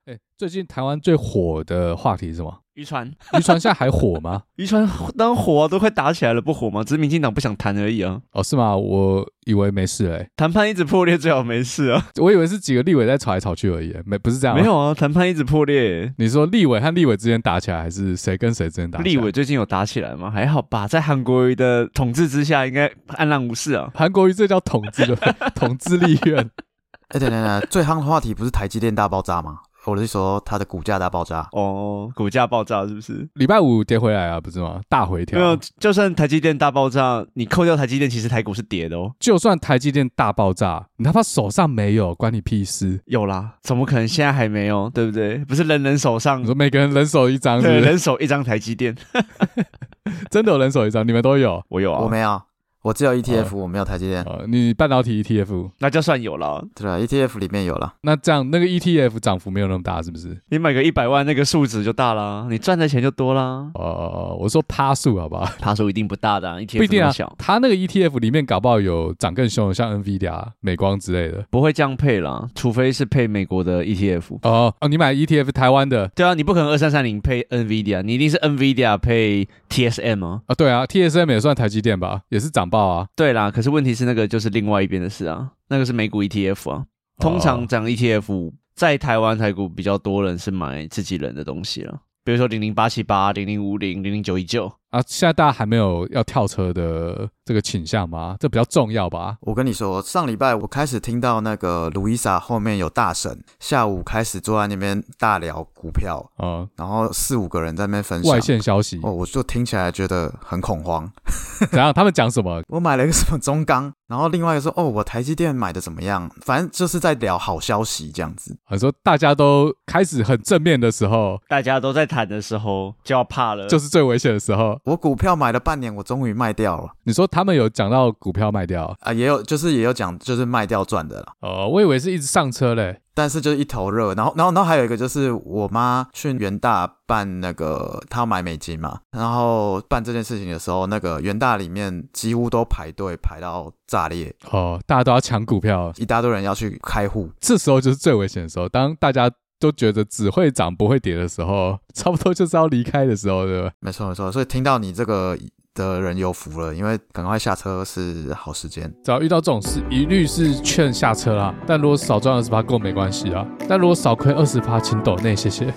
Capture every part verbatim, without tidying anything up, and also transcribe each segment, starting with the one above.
欸，最近台湾最火的话题是什么？ 渔船， 渔船现在还火吗？ 渔船当然火啊，都快打起来了，不火吗？只是民进党不想谈而已啊。 哦，是吗？我以为没事嘞。 谈判一直破裂，最好没事啊。 我以为是几个立委在吵来吵去而已，没不是这样。 没有啊，谈判一直破裂。 你说立委和立委之间打起来，还是谁跟谁之间打起来？ 立委最近有打起来吗？还好吧，在韩国瑜的统治之下，应该安然无事啊。 韩国瑜这叫统治的统治立院。 哎、欸，等等等，最夯的话题不是台积电大爆炸吗？我是说它的股价大爆炸哦，股价爆炸是不是？ 礼拜五跌回来啊，不是吗？大回调。 没有，就算台积电大爆炸，你扣掉台积电，其实台股是跌的哦。 就算台积电大爆炸，你哪怕手上没有，关你屁事。 有啦，怎么可能现在还没有？对不对？不是人人手上， 你说每个人人手一张是不是？ 对，人手一张台积电。 真的有人手一张？你们都有？ 我有啊， 我没有。我只有 E T F，、哦、我没有台积电。 呃，你半导体 E T F， 那就算有了。 对啊 ，E T F 里面有了。 那这样那个 E T F 涨幅没有那么大，是不是？ 你买个一百万，那个数值就大啦，你赚的钱就多啦。 呃，我说趴数好不好？ 趴数一定不大的、啊、，E T F 不一定啊。 小它那个 E T F 里面搞不好有涨更凶的，像 Nvidia、美光之类的， 不会这样配啦，除非是配美国的 E T F。 哦哦，你买 E T F 台湾的？ 对啊，你不可能二三三零配 Nvidia， 你一定是 Nvidia 配 T S M 啊。 啊，对啊 ，T S M 也算台积电吧，也是涨爆啊。 对啦。可是问题是那个就是另外一边的事啊，那个是美股 E T F 啊。通常讲 E T F，、哦、在台湾台股比较多人是买自己人的东西了，比如说零零八七八、零零五零、零零九一九啊。现在大家还没有要跳车的这个倾向吗？这比较重要吧？ 我跟你说，上礼拜我开始听到那个路易莎后面有大神，下午开始坐在那边大聊股票，嗯，然后四五个人在那边分享外线消息， 哦，我就听起来觉得很恐慌。 怎样？他们讲什么？ 我买了一个什么中钢，然后另外一个说，哦，我台积电买的怎么样？反正就是在聊好消息这样子。 你说大家都开始很正面的时候， 大家都在谈的时候，就要怕了， 就是最危险的时候。 我股票买了半年，我终于卖掉了。 你说他们有讲到股票卖掉啊？也有，就是也有讲，就是卖掉赚的了。 哦，我以为是一直上车嘞。 但是就是一头热，然后然后然后还有一个就是我妈去元大办那个，她要买美金嘛，然后办这件事情的时候，那个元大里面几乎都排队排到炸裂哦，大家都要抢股票， 一大堆人要去开户， 这时候就是最危险的时候，当大家都觉得只会涨不会跌的时候，差不多就是要离开的时候，对吧？ 没错没错，所以听到你这个的人有福了，因为赶快下车是好时间。 只要遇到这种事，一律是劝下车啦。但如果少赚 百分之二十 跟我没关系啊。但如果少亏 百分之二十，请抖内，谢谢。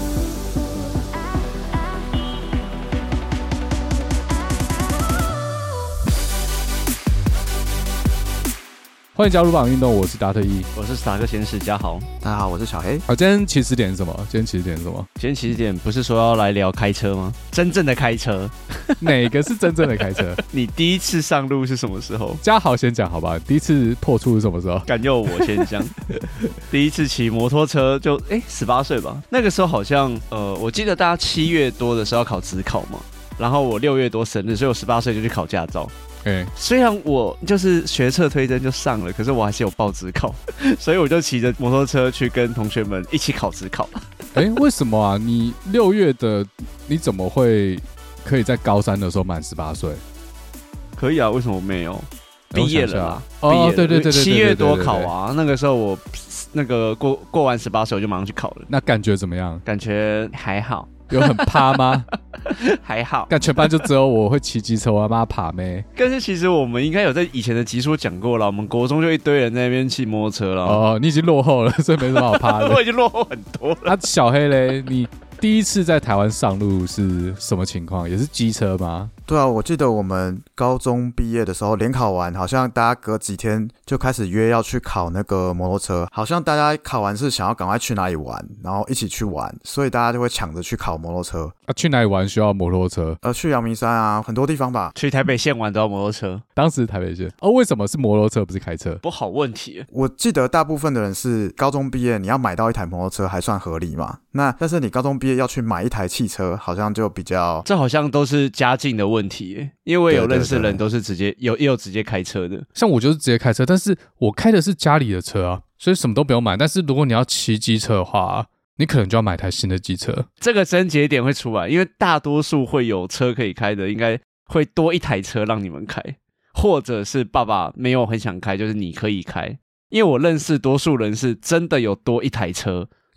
欢迎加入榜运动，我是达特一， 我是史塔克先生嘉豪。 大家好，我是小黑。 好，今天起始点是什么？今天起始点是什么？ 今天起始点不是说要来聊开车吗？真正的开车， 哪个是真正的开车？ 你第一次上路是什么时候？ 嘉豪先讲好吧，第一次破处是什么时候？ 敢由我先讲。第一次骑摩托车就哎十八岁吧，那个时候好像呃，我记得大家七月多的时候要考指考嘛，然后我六月多生日，所以我十八岁就去考驾照。 欸、 虽然我就是学测推甄就上了，可是我还是有报指考，所以我就骑着摩托车去跟同学们一起考指考。 哎、欸，为什么啊？你六月的你怎么会可以在高三的时候满十八岁？ 可以啊，为什么没有？毕业了啦！ 哦，对对对对， 七月多考啊，那个时候我那个过过完十八岁我就马上去考了。 那感觉怎么样？ 感觉还好。 有很趴吗？ 还好， 但全班就只有我会骑机车，我妈爬妹。 但是其实我们应该有在以前的集数讲过了，我们国中就一堆人在那边骑摩托车了。 哦，你已经落后了，所以没什么好趴的。 我已经落后很多了。 啊，小黑嘞，你第一次在台湾上路是什么情况？也是机车吗？ 对啊，我记得我们高中毕业的时候联考完，好像大家隔几天就开始约要去考那个摩托车，好像大家考完是想要赶快去哪里玩，然后一起去玩，所以大家就会抢着去考摩托车。 啊，去哪里玩需要摩托车？ 呃，去阳明山啊，很多地方吧。 去台北县玩都要摩托车。 当时台北县哦，为什么是摩托车不是开车？ 不好问题。 我记得大部分的人是高中毕业，你要买到一台摩托车还算合理嘛。那但是你高中毕业要去买一台汽车，好像就比较…… 这好像都是家境的问题耶，因为我也有认识人都是直接有也有直接开车的。 像我就是直接开车，但是我开的是家里的车啊，所以什么都不用买。但是如果你要骑机车的话，你可能就要买台新的机车。 这个症结点会出来，因为大多数会有车可以开的，应该会多一台车让你们开，或者是爸爸没有很想开，就是你可以开。因为我认识多数人是真的有多一台车，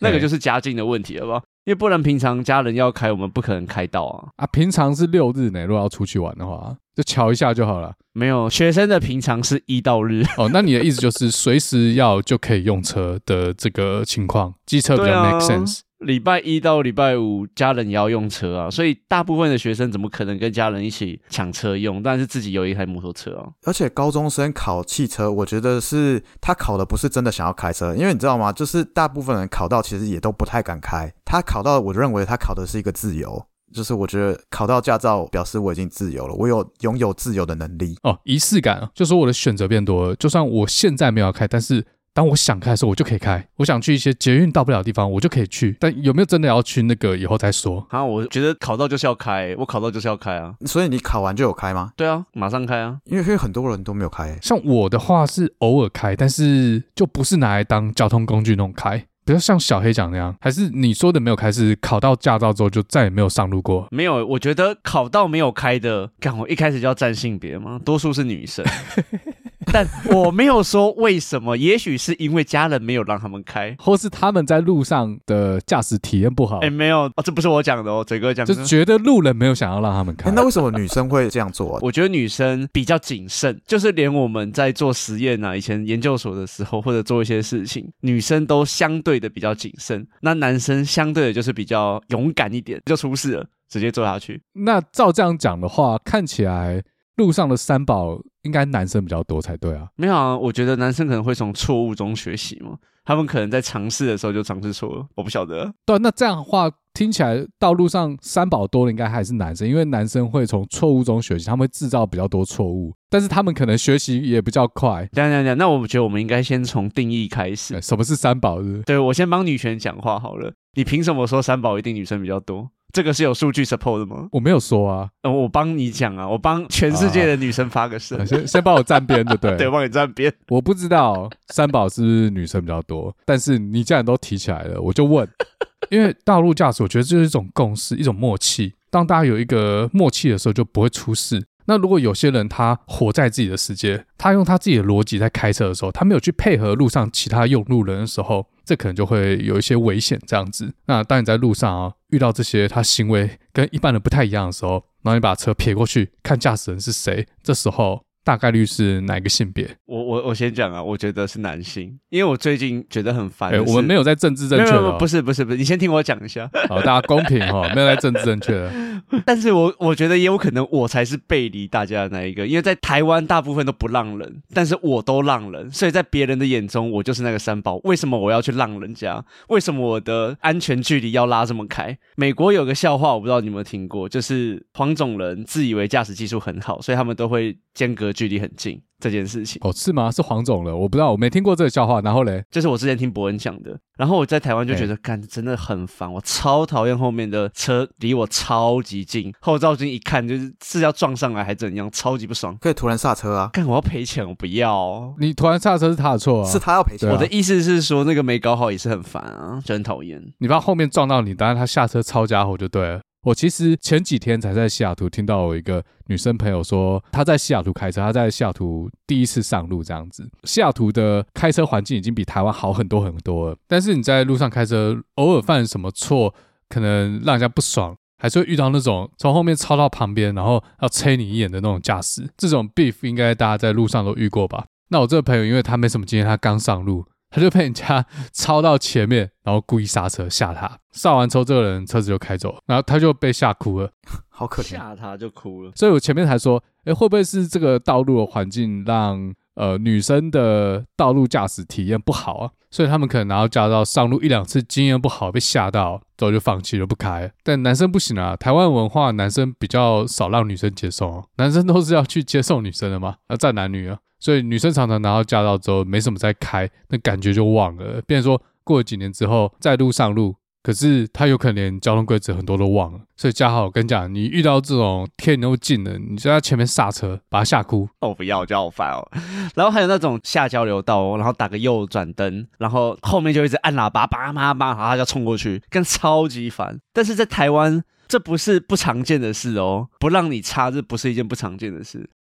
那个就是家境的问题了吧？因为不然平常家人要开，我们不可能开到啊。 啊，平常是六日呢，如果要出去玩的话，就瞧一下就好了。 没有，学生的平常是一到日。 哦，那你的意思就是随时要就可以用车的这个情况，机车比较 make sense。 礼拜一到礼拜五，家人也要用车啊，所以大部分的学生怎么可能跟家人一起抢车用？但是自己有一台摩托车啊。 而且高中生考汽车，我觉得是他考的不是真的想要开车，因为你知道吗？就是大部分人考到其实也都不太敢开，他考到，我认为他考的是一个自由。就是我觉得考到驾照表示我已经自由了，我有拥有自由的能力。 哦，仪式感，就说我的选择变多了，就算我现在没有开，但是当我想开的时候，我就可以开。我想去一些捷运到不了的地方，我就可以去。但有没有真的要去那个，以后再说。 啊，我觉得考到就是要开，我考到就是要开啊。 所以你考完就有开吗？ 对啊，马上开啊。 因为很多人都没有开。 像我的话是偶尔开，但是就不是拿来当交通工具那种开。比较像小黑讲那样，还是你说的没有开是考到驾照之后就再也没有上路过？ 没有，我觉得考到没有开的，干我一开始就要占性别吗？多数是女生。但我没有说为什么，也许是因为家人没有让他们开， 或是他们在路上的驾驶体验不好。 哎，没有、哦，这不是我讲的哦，嘴哥讲的， 就觉得路人没有想要让他们开。 那为什么女生会这样做、啊？ 我觉得女生比较谨慎，就是连我们在做实验啊，以前研究所的时候或者做一些事情，女生都相对的比较谨慎，那男生相对的就是比较勇敢一点，就出事了，直接做下去。 那照这样讲的话，看起来路上的三宝应该男生比较多才对啊。 没有啊，我觉得男生可能会从错误中学习嘛，他们可能在尝试的时候就尝试错了，我不晓得。 对、啊，那这样的话听起来道路上三宝多的应该还是男生，因为男生会从错误中学习，他们会制造比较多错误，但是他们可能学习也比较快。 等一下等一下，那我觉得我们应该先从定义开始。 什么是三宝是不是？ 对，我先帮女权讲话好了。你凭什么说三宝一定女生比较多？这个是有数据 support 的吗？ 我没有说啊， 嗯，我帮你讲啊，我帮全世界的女生发个声、 啊，先先帮我站边就对。 对，帮你站边。 我不知道三宝是不是女生比较多，但是你既然都提起来了，我就问。因为道路驾驶，我觉得这是一种共识，一种默契。当大家有一个默契的时候，就不会出事。那如果有些人他活在自己的世界，他用他自己的逻辑在开车的时候，他没有去配合路上其他用路人的时候，这可能就会有一些危险这样子。那当你在路上啊遇到这些他行为跟一般人不太一样的时候，然后你把车撇过去看驾驶人是谁，这时候大概率是哪个性别？ 我我我先讲啊，我觉得是男性，因为我最近觉得很烦的是、 欸。我们没有在政治正确的、哦， 不是不是不是，你先听我讲一下。 好，大家公平哈、哦，没有在政治正确的。 但是我我觉得也有可能我才是背离大家的那一个，因为在台湾大部分都不让人，但是我都让人，所以在别人的眼中我就是那个三宝。为什么我要去让人家？为什么我的安全距离要拉这么开？美国有个笑话，我不知道你有没有听过，就是黄种人自以为驾驶技术很好，所以他们都会间隔距离很近。这件事情哦，是吗？是黄种人，我不知道，我没听过这个笑话。然后嘞， 就是我之前听伯恩讲的。然后我在台湾就觉得，干、欸、真的很烦，我超讨厌后面的车离我超级近，后照镜一看就是是要撞上来还怎样，超级不爽。 可以突然刹车啊！ 干我要赔钱，我不要。 你突然刹车是他的错啊， 是他要赔钱、啊。 我的意思是说，那个没搞好也是很烦啊，就很讨厌。 你怕后面撞到你，当然他下车抄家伙就对了。我其实前几天才在西雅图听到我一个女生朋友说，她在西雅图开车，她在西雅图第一次上路这样子。西雅图的开车环境已经比台湾好很多很多了，但是你在路上开车，偶尔犯什么错，可能让人家不爽，还是会遇到那种从后面超到旁边，然后要催你一眼的那种驾驶。这种 beef 应该大家在路上都遇过吧？那我这个朋友因为他没什么经验，他刚上路，他就被人家超到前面，然后故意刹车吓他，刹完车这个人车子就开走，然后他就被吓哭了， 好可怜， 吓他就哭了。 所以我前面才说，哎，会不会是这个道路的环境让呃女生的道路驾驶体验不好啊？所以他们可能拿到驾照上路一两次经验不好，被吓到，之后就放弃了不开。但男生不行啊，台湾文化男生比较少让女生接受、啊，男生都是要去接受女生的嘛，要站男女啊。所以女生常常拿到驾照之后没什么在开，那感觉就忘了，变成说过了几年之后在路上路，可是他有可能连交通规则很多都忘了。所以嘉豪我跟你讲，你遇到这种天都近了，你就在前面刹车把他吓哭。 哦不要，我就好烦哦。然后还有那种下交流道、哦、然后打个右转灯，然后后面就一直按喇叭叭叭叭，然后他就冲过去，跟超级烦。但是在台湾这不是不常见的事哦，不让你插这不是一件不常见的事。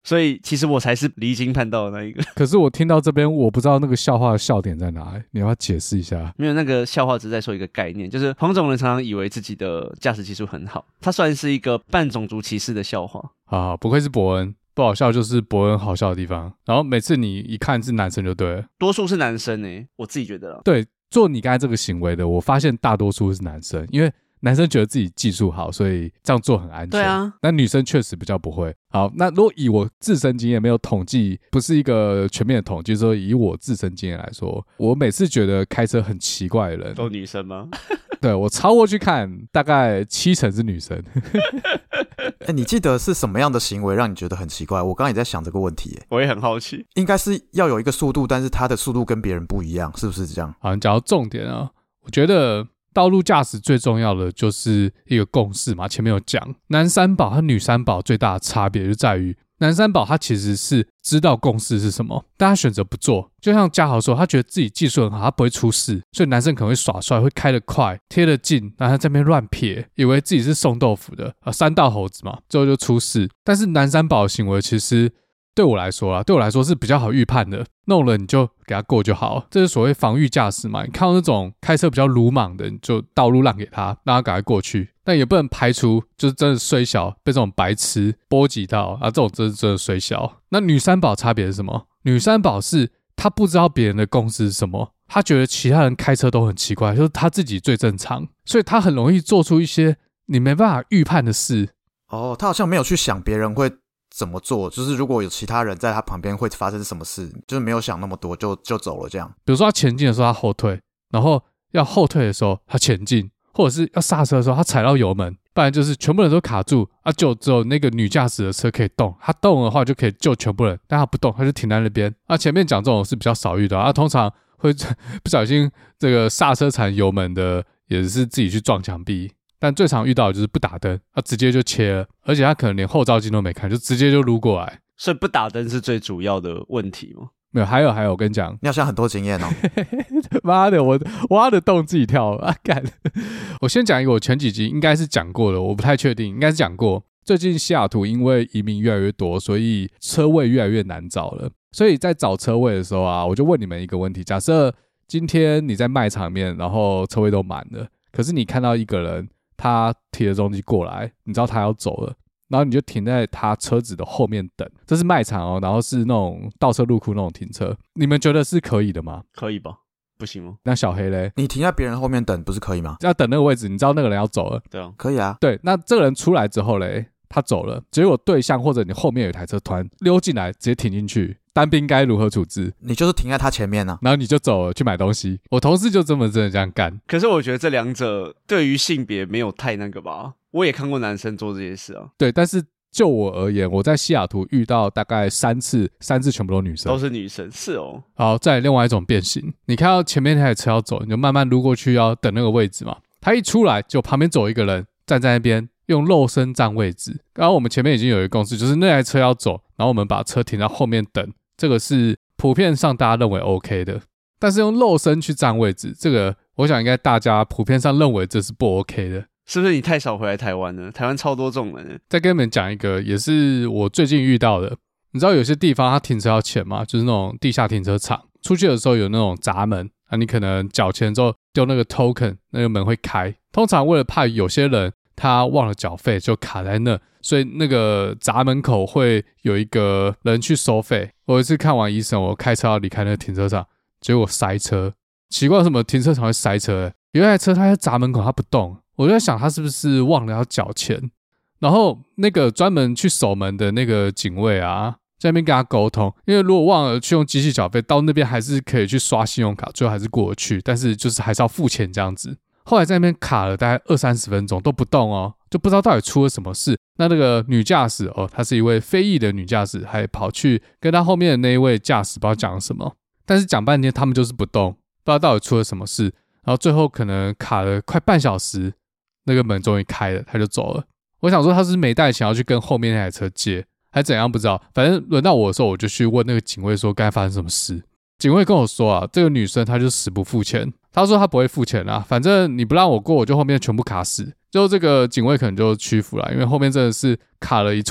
所以其实我才是离经叛道的那一个。 可是我听到这边，我不知道那个笑话的笑点在哪里，你要不要解释一下？ 没有，那个笑话只是在说一个概念，就是黄种人常常以为自己的驾驶技术很好，他算是一个半种族歧视的笑话。 啊，不愧是伯恩，不好笑就是伯恩好笑的地方。然后每次你一看是男生就对了， 多数是男生欸，我自己觉得啦。 对，做你刚才这个行为的，我发现大多数是男生，因为男生觉得自己技术好，所以这样做很安全。 对啊， 那女生确实比较不会。好，那如果以我自身经验，没有统计，不是一个全面的统计，说以我自身经验来说，我每次觉得开车很奇怪的人， 都女生吗？ 对，我超过去看，大概七成是女生。 哎、欸，你记得是什么样的行为让你觉得很奇怪？我刚刚也在想这个问题， 我也很好奇。 应该是要有一个速度，但是他的速度跟别人不一样，是不是这样？ 好，你讲到重点啊，我觉得道路驾驶最重要的就是一个共识嘛，前面有讲，男三宝和女三宝最大的差别就在于，男三宝他其实是知道共识是什么，但他选择不做。就像嘉豪说，他觉得自己技术很好，他不会出事，所以男生可能会耍帅，会开得快，贴得近，然后在那边乱撇，以为自己是送豆腐的啊，三道猴子嘛，最后就出事。但是男三宝的行为其实对我来说啦，对我来说是比较好预判的，弄了你就给他过就好，这是所谓防御驾驶嘛。你看到那种开车比较鲁莽的，你就道路让给他，让他赶快过去。但也不能排除就是真的衰小被这种白痴波及到啊，这种真的真的衰小。那女三宝差别是什么？女三宝是她不知道别人的共识是什么，她觉得其他人开车都很奇怪，就是她自己最正常，所以她很容易做出一些你没办法预判的事。 哦，她好像没有去想别人会怎么做，就是如果有其他人在他旁边会发生什么事，就是没有想那么多就就走了这样。 比如说他前进的时候他后退，然后要后退的时候他前进，或者是要刹车的时候他踩到油门，不然就是全部人都卡住啊，就只有那个女驾驶的车可以动，他动的话就可以救全部人，但他不动他就停在那边。啊，前面讲这种是比较少遇到啊，通常会不小心这个刹车踩油门的也是自己去撞墙壁。但最常遇到的就是不打灯，他直接就切了，而且他可能连后照镜都没看，就直接就撸过来。 所以不打灯是最主要的问题吗？ 没有，还有还有，我跟你讲， 你好像很多经验哦。 妈的，我挖的洞自己跳啊！干，我先讲一个，我前几集应该是讲过的，我不太确定，应该是讲过。最近西雅图因为移民越来越多，所以车位越来越难找了。所以在找车位的时候啊，我就问你们一个问题：假设今天你在卖场里面，然后车位都满了，可是你看到一个人。他提着东西过来，你知道他要走了，然后你就停在他车子的后面等。这是卖场哦，然后是那种倒车入库那种停车，你们觉得是可以的吗？ 可以吧？不行吗？ 那小黑嘞？ 你停在别人后面等不是可以吗？ 要等那个位置，你知道那个人要走了。 对啊， 可以啊。 对，那这个人出来之后嘞，他走了，结果对向或者你后面有一台车突然溜进来，直接停进去。单兵该如何处置？ 你就是停在他前面啊， 然后你就走了去买东西。我同事就这么真的这样干。 可是我觉得这两者对于性别没有太那个吧。我也看过男生做这些事啊。 对，但是就我而言，我在西雅图遇到大概三次，三次全部都女生， 都是女生，是哦。 好，再来另外一种变形，你看到前面那台车要走，你就慢慢撸过去，要等那个位置嘛。他一出来，就旁边走一个人站在那边。用肉身占位置，刚刚我们前面已经有一个共识，就是那台车要走，然后我们把车停到后面等，这个是普遍上大家认为 OK 的。但是用肉身去占位置，这个我想应该大家普遍上认为这是不 OK 的。 是不是你太少回来台湾了？台湾超多这种人。 再跟你们讲一个，也是我最近遇到的。你知道有些地方它停车要钱吗？就是那种地下停车场，出去的时候有那种闸门啊，你可能缴钱之后丢那个 token， 那个门会开。通常为了怕有些人他忘了缴费就卡在那，所以那个闸门口会有一个人去收费。我有一次看完医生，我开车要离开那个停车场，结果塞车。奇怪，为什么停车场会塞车、欸？有一台车它在闸门口它不动，我就在想他是不是忘了要缴钱。然后那个专门去守门的那个警卫啊，在那边跟他沟通，因为如果忘了去用机器缴费，到那边还是可以去刷信用卡，最后还是过得去，但是就是还是要付钱这样子。后来在那边卡了大概二三十分钟都不动哦，就不知道到底出了什么事。那那个女驾驶哦，她是一位非裔的女驾驶，还跑去跟她后面的那一位驾驶不知道讲了什么，但是讲半天他们就是不动，不知道到底出了什么事。然后最后可能卡了快半小时，那个门终于开了，他就走了。我想说他是没带钱要去跟后面那台车借，还怎样不知道。反正轮到我的时候，我就去问那个警卫说该发生什么事。警卫跟我说啊，这个女生她就死不付钱。他说他不会付钱啊，反正你不让我过，我就后面全部卡死。最后这个警卫可能就屈服了，因为后面真的是卡了一串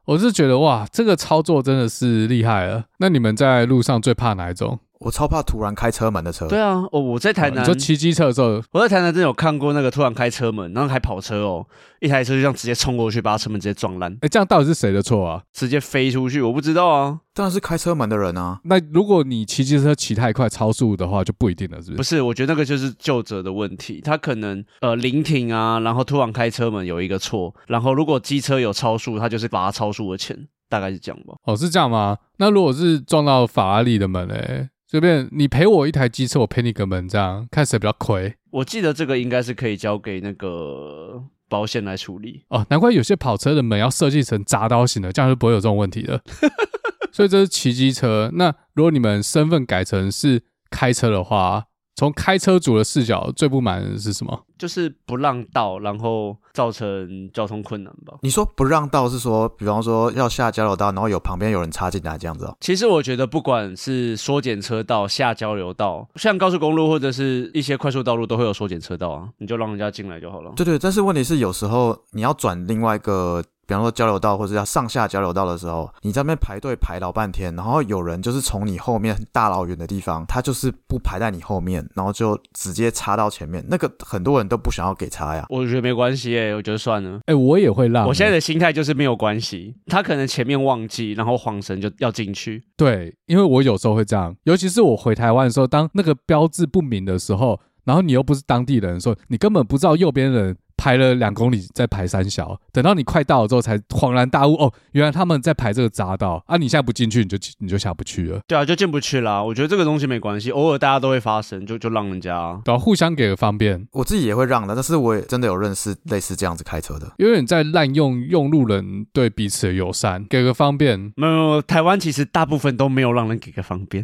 我是觉得哇，这个操作真的是厉害了。那你们在路上最怕哪一种？ 我超怕突然开车门的车。 对啊，哦，我在台南， 你说骑机车的时候， 我在台南真的有看过那个突然开车门，然后还跑车哦，一台车就这样直接冲过去，把车门直接撞烂。 哎，这样到底是谁的错啊？ 直接飞出去，我不知道啊。 当然是开车门的人啊。 那如果你骑机车骑太快超速的话，就不一定了，是不是？ 不是，我觉得那个就是救者的问题，他可能呃临停啊，然后突然开车门有一个错，然后如果机车有超速，他就是罚超速的钱，大概是这样吧。 哦，是这样吗？那如果是撞到法拉利的门嘞？这边你赔我一台机车，我赔你个门，这样看谁比较亏。 我记得这个应该是可以交给那个保险来处理。 哦，难怪有些跑车的门要设计成铡刀型的，这样就不会有这种问题了。所以这是骑机车。那如果你们身份改成是开车的话，从开车主的视角，最不满的是什么？ 就是不让道，然后造成交通困难吧。 你说不让道是说，比方说要下交流道，然后有旁边有人插进来这样子哦？ 其实我觉得不管是缩减车道、下交流道，像高速公路或者是一些快速道路都会有缩减车道啊，你就让人家进来就好了。 对对，但是问题是有时候你要转另外一个，比方说交流道或者要上下交流道的时候，你在那边排队排老半天，然后有人就是从你后面大老远的地方，他就是不排在你后面，然后就直接插到前面，那个很多人都不想要给插呀。 我觉得没关系耶、欸，我觉得算了。 哎、欸，我也会让、欸。 我现在的心态就是没有关系，他可能前面忘记，然后晃神就要进去。 对，因为我有时候会这样，尤其是我回台湾的时候，当那个标志不明的时候，然后你又不是当地人的时候，你根本不知道右边人排了两公里在排三小，等到你快到了之后才恍然大悟，哦，原来他们在排这个匝道啊！你现在不进去，你就你就下不去了。 对啊，就进不去啦。我觉得这个东西没关系，偶尔大家都会发生，就就让人家、啊， 对啊，互相给个方便。 我自己也会让的，但是我也真的有认识类似这样子开车的， 有点在滥用用路人对彼此的友善，给个方便。 没有，没有，台湾其实大部分都没有让人给个方便。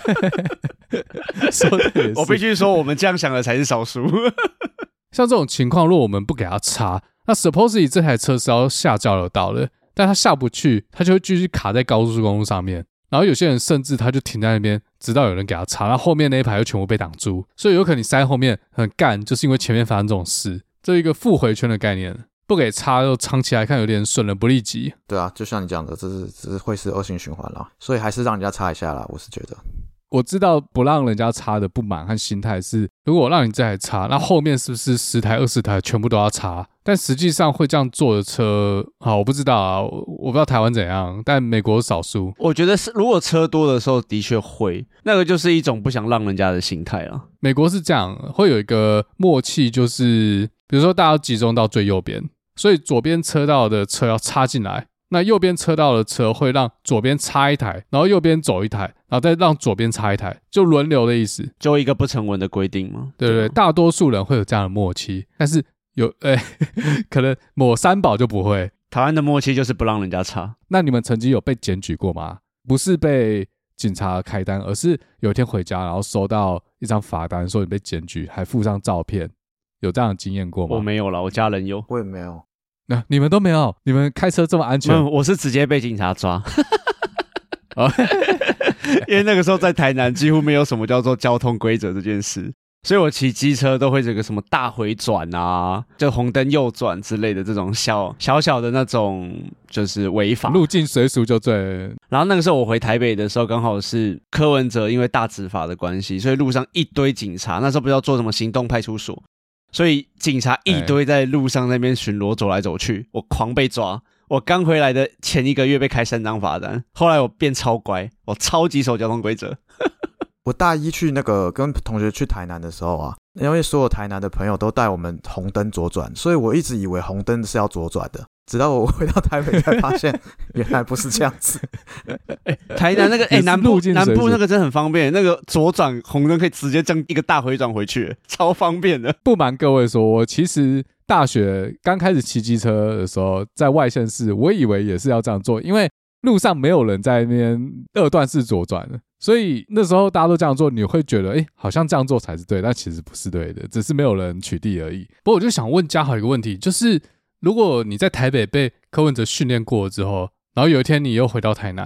说的也是， 我必须说，我们这样想的才是少数。 像这种情况，如果我们不给他插，那 supposedly 这台车是要下交流道的，但他下不去，他就会继续卡在高速公路上面。然后有些人甚至他就停在那边，直到有人给他插，然后后面那一排就全部被挡住。所以有可能你塞在后面很干，就是因为前面发生这种事。这是一个复回圈的概念，不给插又长期来看有点损人不利己。 对啊，就像你讲的，这是这是会是恶性循环啦，所以还是让人家插一下啦，我是觉得。 我知道不让人家插的不满和心态是，如果我让你这台插，那后面是不是十台二十台全部都要插？但实际上会这样做的车，好，我不知道啊，我不知道台湾怎样，但美国少数。 我觉得是，如果车多的时候的确会，那个就是一种不想让人家的心态啊。 美国是这样，会有一个默契，就是比如说大家集中到最右边，所以左边车道的车要插进来。那右边车道的车会让左边插一台，然后右边走一台，然后再让左边插一台，就轮流的意思， 就一个不成文的规定嘛。 对对对，大多数人会有这样的默契，但是有诶、欸，可能某三宝就不会。 台湾的默契就是不让人家插。 那你们曾经有被检举过吗？不是被警察开单，而是有一天回家，然后收到一张罚单，说你被检举，还附上照片，有这样的经验过吗？ 我没有啦，我家人有。 我也没有。 那你们都没有？你们开车这么安全？ 嗯，我是直接被警察抓。因为那个时候在台南几乎没有什么叫做交通规则这件事，所以我骑机车都会这个什么大回转啊，就红灯右转之类的这种小小小的那种就是违法， 入境随俗就对。 然后那个时候我回台北的时候，刚好是柯文哲因为大执法的关系，所以路上一堆警察，那时候不是要做什么行动派出所，所以警察一堆在路上那边巡逻走来走去，我狂被抓。我刚回来的前一个月被开三张罚单，后来我变超乖，我超级守交通规则。 我大一去那个跟同学去台南的时候啊，因为所有台南的朋友都带我们红灯左转，所以我一直以为红灯是要左转的，直到我回到台北才发现原来不是这样子。 欸、台南那个哎、欸、南部南部那个真的很方便，那个左转红灯可以直接这样一个大回转回去，超方便的。 不瞒各位说，我其实大学刚开始骑机车的时候，在外县市，我以为也是要这样做，因为路上没有人在那边二段式左转的，所以那时候大家都这样做，你会觉得，哎、欸，好像这样做才是对，但其实不是对的，只是没有人取缔而已。不过我就想问嘉豪一个问题，就是如果你在台北被柯文哲训练过之后，然后有一天你又回到台南，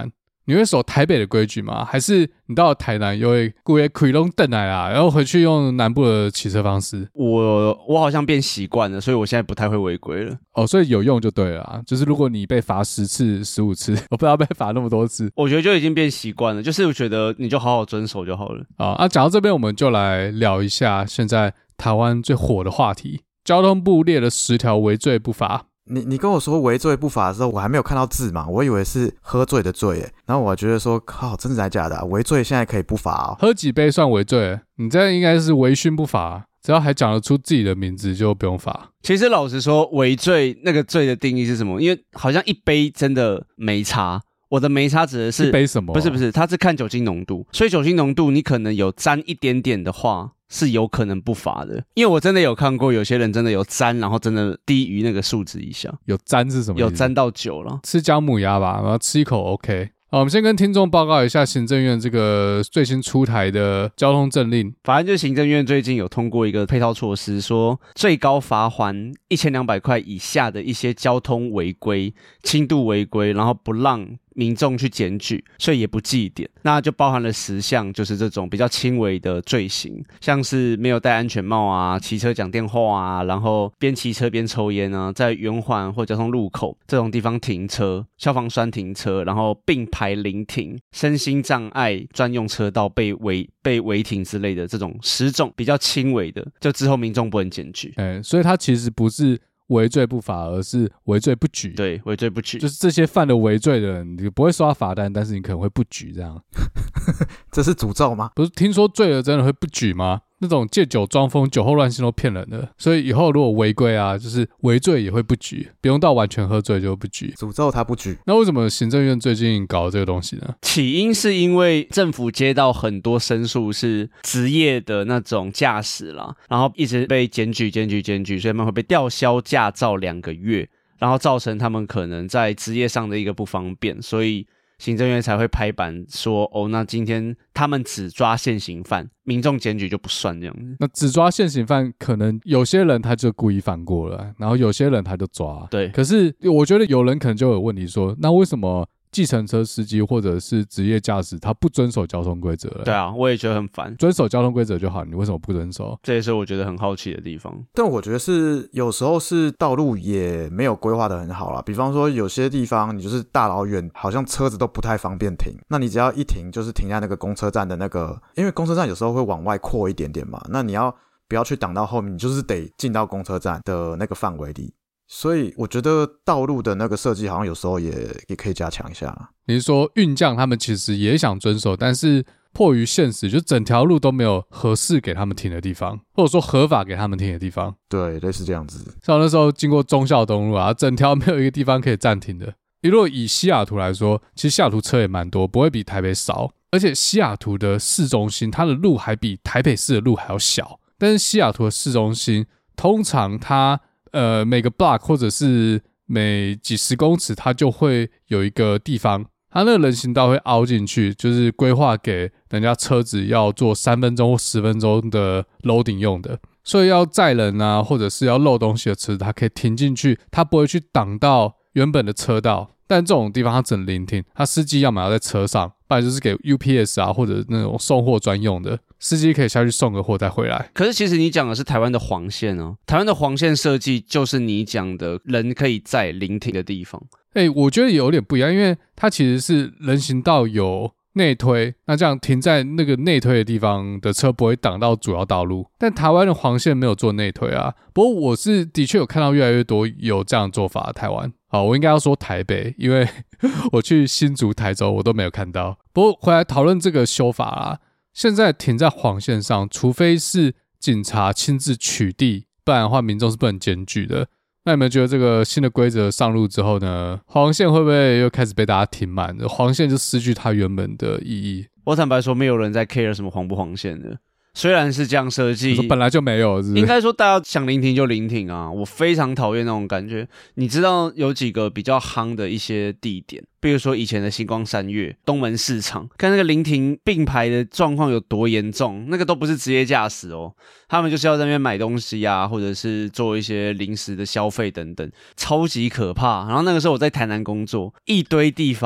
你会守台北的规矩吗？还是你到了台南又会故意开龙灯来啦，然后回去用南部的骑车方式？ 我我好像变习惯了，所以我现在不太会违规了。 哦，所以有用就对了啊。就是如果你被罚十次、十五次，我不知道被罚那么多次， 我觉得就已经变习惯了。就是我觉得你就好好遵守就好了。 啊，啊，讲到这边，我们就来聊一下现在台湾最火的话题。交通部列了十条违罪不罚。 你你跟我说违罪不罚的时候，我还没有看到字嘛，我以为是喝醉的醉耶，然后我还觉得说靠，真的还假的、啊？违罪现在可以不罚哦？ 喝几杯算违罪？你这应该是微醺不罚，只要还讲得出自己的名字就不用罚。 其实老实说，违罪那个罪的定义是什么？因为好像一杯真的没差。我的没差指的是一杯什么、啊？ 不是不是，它是看酒精浓度，所以酒精浓度你可能有沾一点点的话，是有可能不罚的。因为我真的有看过有些人真的有沾，然后真的低于那个数值以下。 有沾是什么意思？ 有沾到酒了， 吃姜母鸭吧，然后吃一口 OK。好，我们先跟听众报告一下行政院这个最新出台的交通政令。 反正就是行政院最近有通过一个配套措施，说最高罚锾一千两百块以下的一些交通违规、轻度违规，然后不让民众去检举，所以也不记点。那就包含了十项，就是这种比较轻微的罪行，像是没有戴安全帽啊、骑车讲电话啊，然后边骑车边抽烟啊，在圆环或交通路口这种地方停车、消防栓停车，然后并排临停、身心障碍专用车道被违被违停之类的这种十种比较轻微的，就之后民众不能检举。 欸，所以它其实不是违罪不罚，而是违罪不举。 对，违罪不举， 就是这些犯了违罪的人，你不会收到罚单，但是你可能会不举这样。 这是诅咒吗？ 不是听说醉了真的会不举吗？那种借酒装疯、酒后乱性都骗人的，所以以后如果违规啊，就是违罪也会不举，不用到完全喝醉就不举。 诅咒他不举。 那为什么行政院最近搞这个东西呢？ 起因是因为政府接到很多申诉是职业的那种驾驶啦，然后一直被检举、检举、检举，所以他们会被吊销驾照两个月，然后造成他们可能在职业上的一个不方便，所以行政院才会拍板说，哦，那今天他们只抓现行犯，民众检举就不算这样子。 那只抓现行犯，可能有些人他就故意犯过了，然后有些人他就抓。 对， 可是我觉得有人可能就有问题说，那为什么计程车司机或者是职业驾驶他不遵守交通规则？ 对啊，我也觉得很烦。 遵守交通规则就好，你为什么不遵守？ 这也是我觉得很好奇的地方。 但我觉得是有时候是道路也没有规划的很好啦，比方说有些地方你就是大老远好像车子都不太方便停，那你只要一停就是停在那个公车站的那个，因为公车站有时候会往外扩一点点嘛，那你要不要去挡到后面，你就是得进到公车站的那个范围里。所以我觉得道路的那个设计好像有时候也也可以加强一下啦。 你是说运将他们其实也想遵守，但是迫于现实，就整条路都没有合适给他们停的地方，或者说合法给他们停的地方。 对，类似这样子。 像那时候经过忠孝东路啊，整条没有一个地方可以暂停的。如果以西雅图来说，其实西雅图车也蛮多，不会比台北少。而且西雅图的市中心，它的路还比台北市的路还要小。但是西雅图的市中心，通常它呃每个 block 或者是每几十公尺，它就会有一个地方，它那个人行道会凹进去，就是规划给人家车子要做三分钟或十分钟的 loading 用的。所以要载人啊，或者是要漏东西的车子，它可以停进去，它不会去挡到原本的车道。但这种地方它只能临停，它司机要么要在车上，不然就是给 U P S 啊或者那种送货专用的，司机可以下去送个货再回来。 可是其实你讲的是台湾的黄线哦，台湾的黄线设计就是你讲的人可以在临停的地方。 欸，我觉得有点不一样，因为它其实是人行道有内推，那这样停在那个内推的地方的车不会挡到主要道路。但台湾的黄线没有做内推啊，不过我是的确有看到越来越多有这样的做法。台湾好，我应该要说台北，因为我去新竹、台州我都没有看到。不过回来讨论这个修法啦，现在停在黄线上，除非是警察亲自取缔，不然的话民众是不能检举的。那你们觉得这个新的规则上路之后呢，黄线会不会又开始被大家停满？黄线就失去它原本的意义。 我坦白说，没有人在 care 什么黄不黄线的。虽然是这样设计， 本来就没有是不是， 应该说大家想临停就临停啊，我非常讨厌那种感觉。你知道有几个比较夯的一些地点，比如说以前的星光三月、东门市场，看那个临停并排的状况有多严重，那个都不是职业驾驶哦，他们就是要在那边买东西啊，或者是做一些临时的消费等等，超级可怕。然后那个时候我在台南工作，一堆地方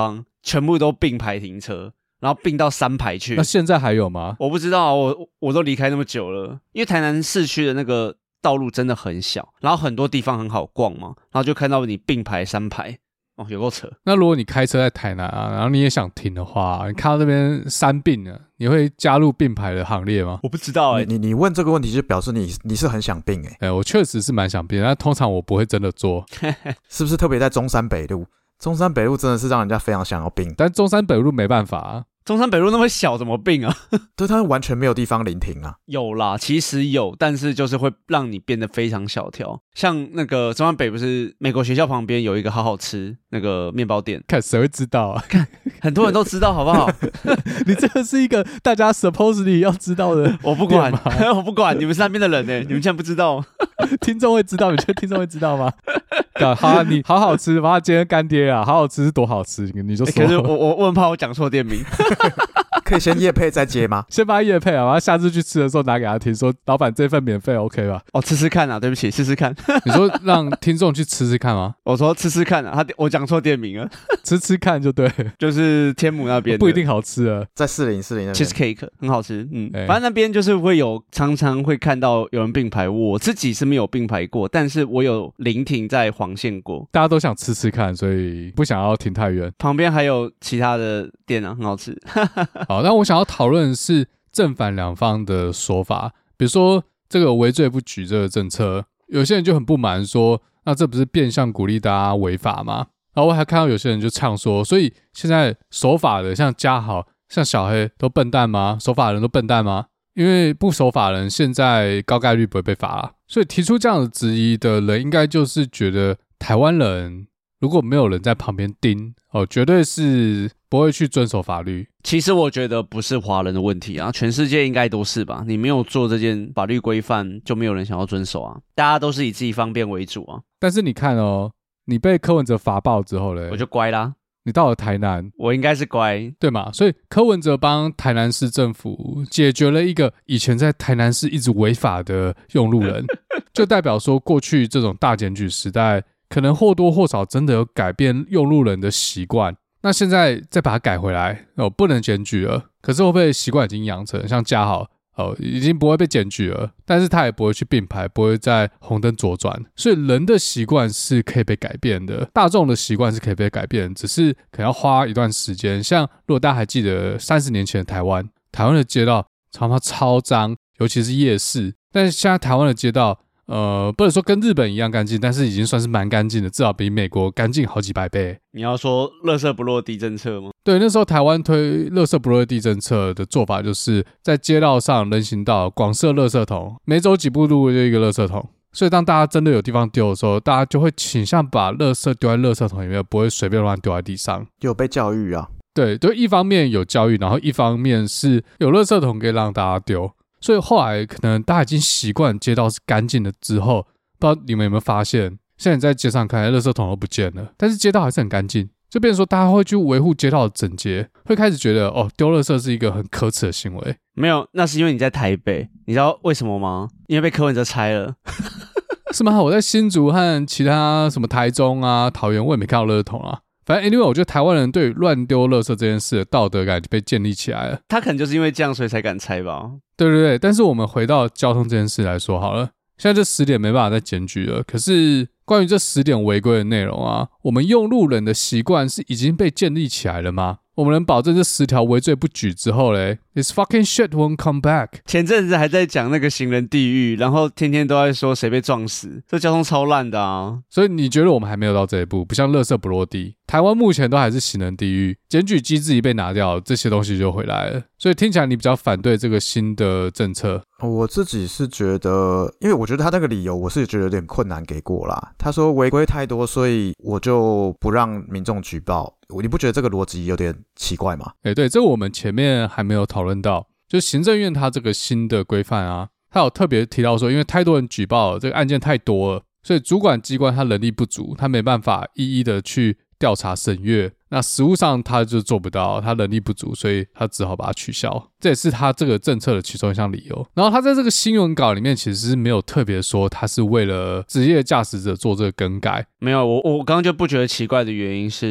全部都并排停车，然后并到三排去。 那现在还有吗？ 我不知道，我我都离开那么久了，因为台南市区的那个道路真的很小，然后很多地方很好逛嘛，然后就看到你并排三排，哦，有够扯。 那如果你开车在台南啊，然后你也想停的话，你看到那边三并了，你会加入并排的行列吗？ 我不知道哎、欸， 你你问这个问题就表示你你是很想并哎、欸， 哎、欸，我确实是蛮想并，但通常我不会真的做。 是不是特别在中山北路？中山北路真的是让人家非常想要并， 但中山北路没办法啊。 中山北路那么小，怎么并啊？ 对，它完全没有地方临停啊。 有啦，其实有，但是就是会让你变得非常小条。像那个中山北不是美国学校旁边有一个好好吃那个面包店， 看谁会知道啊？ 看很多人都知道，好不好？ 你这个是一个大家 supposedly 要知道的， 我不管，我不管，你们是那边的人呢、欸，你们竟然不知道？ 听众会知道？你觉得听众会知道吗？好啊，你好好吃，把他今天干爹啊，好好吃是多好吃，你就说。 欸、可是我我我很怕我讲错店名。 可以先业配再接吗？ 先把他业配啊，然后下次去吃的时候拿给他听，说老板这份免费 OK 吧？ 哦，吃吃看啊，对不起，吃吃看。 你说让听众去吃吃看吗？ 我说吃吃看啊，他我讲错店名了， 吃吃看就对， 就是天母那边不一定好吃啊， 在士林士林那边 cheesecake 很好吃，嗯， 欸、 反正那边就是会有常常会看到有人并排，我自己是没有并排过，但是我有临停在黄线过。 大家都想吃吃看，所以不想要停太远。 旁边还有其他的店啊，很好吃。 好，那我想要讨论的是正反两方的说法，比如说这个围罪不举这个政策，有些人就很不满说，那这不是变相鼓励大家违法吗？然后我还看到有些人就唱说，所以现在守法的像嘉豪、像小黑都笨蛋吗？守法的人都笨蛋吗？因为不守法的人现在高概率不会被罚啦，所以提出这样的质疑的人，应该就是觉得台湾人如果没有人在旁边盯，哦，绝对是不会去遵守法律。 其实我觉得不是华人的问题啊，全世界应该都是吧。你没有做这件法律规范，就没有人想要遵守啊。大家都是以自己方便为主啊。 但是你看哦，你被柯文哲罚爆之后嘞， 我就乖啦。 你到了台南， 我应该是乖， 对嘛？所以柯文哲帮台南市政府解决了一个以前在台南市一直违法的用路人，就代表说过去这种大检举时代，可能或多或少真的有改变用路人的习惯。那现在再把它改回来，哦，不能检举了。可是会不会习惯已经养成，像嘉豪哦，已经不会被检举了，但是他也不会去并排，不会在红灯左转。所以人的习惯是可以被改变的，大众的习惯是可以被改变的，只是可能要花一段时间。像如果大家还记得三十年前的台湾，台湾的街道常常超脏，尤其是夜市。但是现在台湾的街道，呃，不能说跟日本一样干净，但是已经算是蛮干净的，至少比美国干净好几百倍。 你要说垃圾不落地政策吗？ 对，那时候台湾推垃圾不落地政策的做法，就是在街道上、人行道广设垃圾桶，每走几步路就一个垃圾桶。所以当大家真的有地方丢的时候，大家就会倾向把垃圾丢在垃圾桶里面，不会随便乱丢在地上。 有被教育啊？ 对，就一方面有教育，然后一方面是有垃圾桶可以让大家丢。所以后来可能大家已经习惯街道是干净的之后，不知道你们有没有发现，现在你在街上看，垃圾桶都不见了，但是街道还是很干净，就变成说大家会去维护街道的整洁，会开始觉得哦，丢垃圾是一个很可耻的行为。 没有，那是因为你在台北，你知道为什么吗？因为被柯文哲拆了。 是吗？我在新竹和其他什么台中啊、桃园，我也没看到垃圾桶啊。反正 anyway， 我觉得台湾人对乱丢垃圾这件事的道德感就被建立起来了。 他可能就是因为这样，所以才敢拆吧。 对对对，但是我们回到交通这件事来说好了，现在这十点没办法再检举了。可是关于这十点违规的内容啊，我们用路人的习惯是已经被建立起来了吗？我们能保证这十条围罪不举之后嘞 ，This fucking shit won't come back。 前阵子还在讲那个行人地狱，然后天天都在说谁被撞死，这交通超烂的啊！ 所以你觉得我们还没有到这一步，不像垃圾不落地，台湾目前都还是行人地狱，检举机制一被拿掉，这些东西就回来了。所以听起来你比较反对这个新的政策。 我自己是觉得，因为我觉得他那个理由我是觉得有点困难给过啦。他说违规太多，所以我就不让民众举报。你不觉得这个逻辑有点奇怪吗？ 欸，对，这个我们前面还没有讨论到，就行政院它这个新的规范啊，它有特别提到说，因为太多人举报，这个案件太多了，所以主管机关它能力不足，它没办法一一的去调查审阅。那实务上他就做不到，他能力不足，所以他只好把它取消。这也是他这个政策的其中一项理由。然后他在这个新闻稿里面其实是没有特别说他是为了职业驾驶者做这个更改。 没有，我我刚刚就不觉得奇怪的原因是，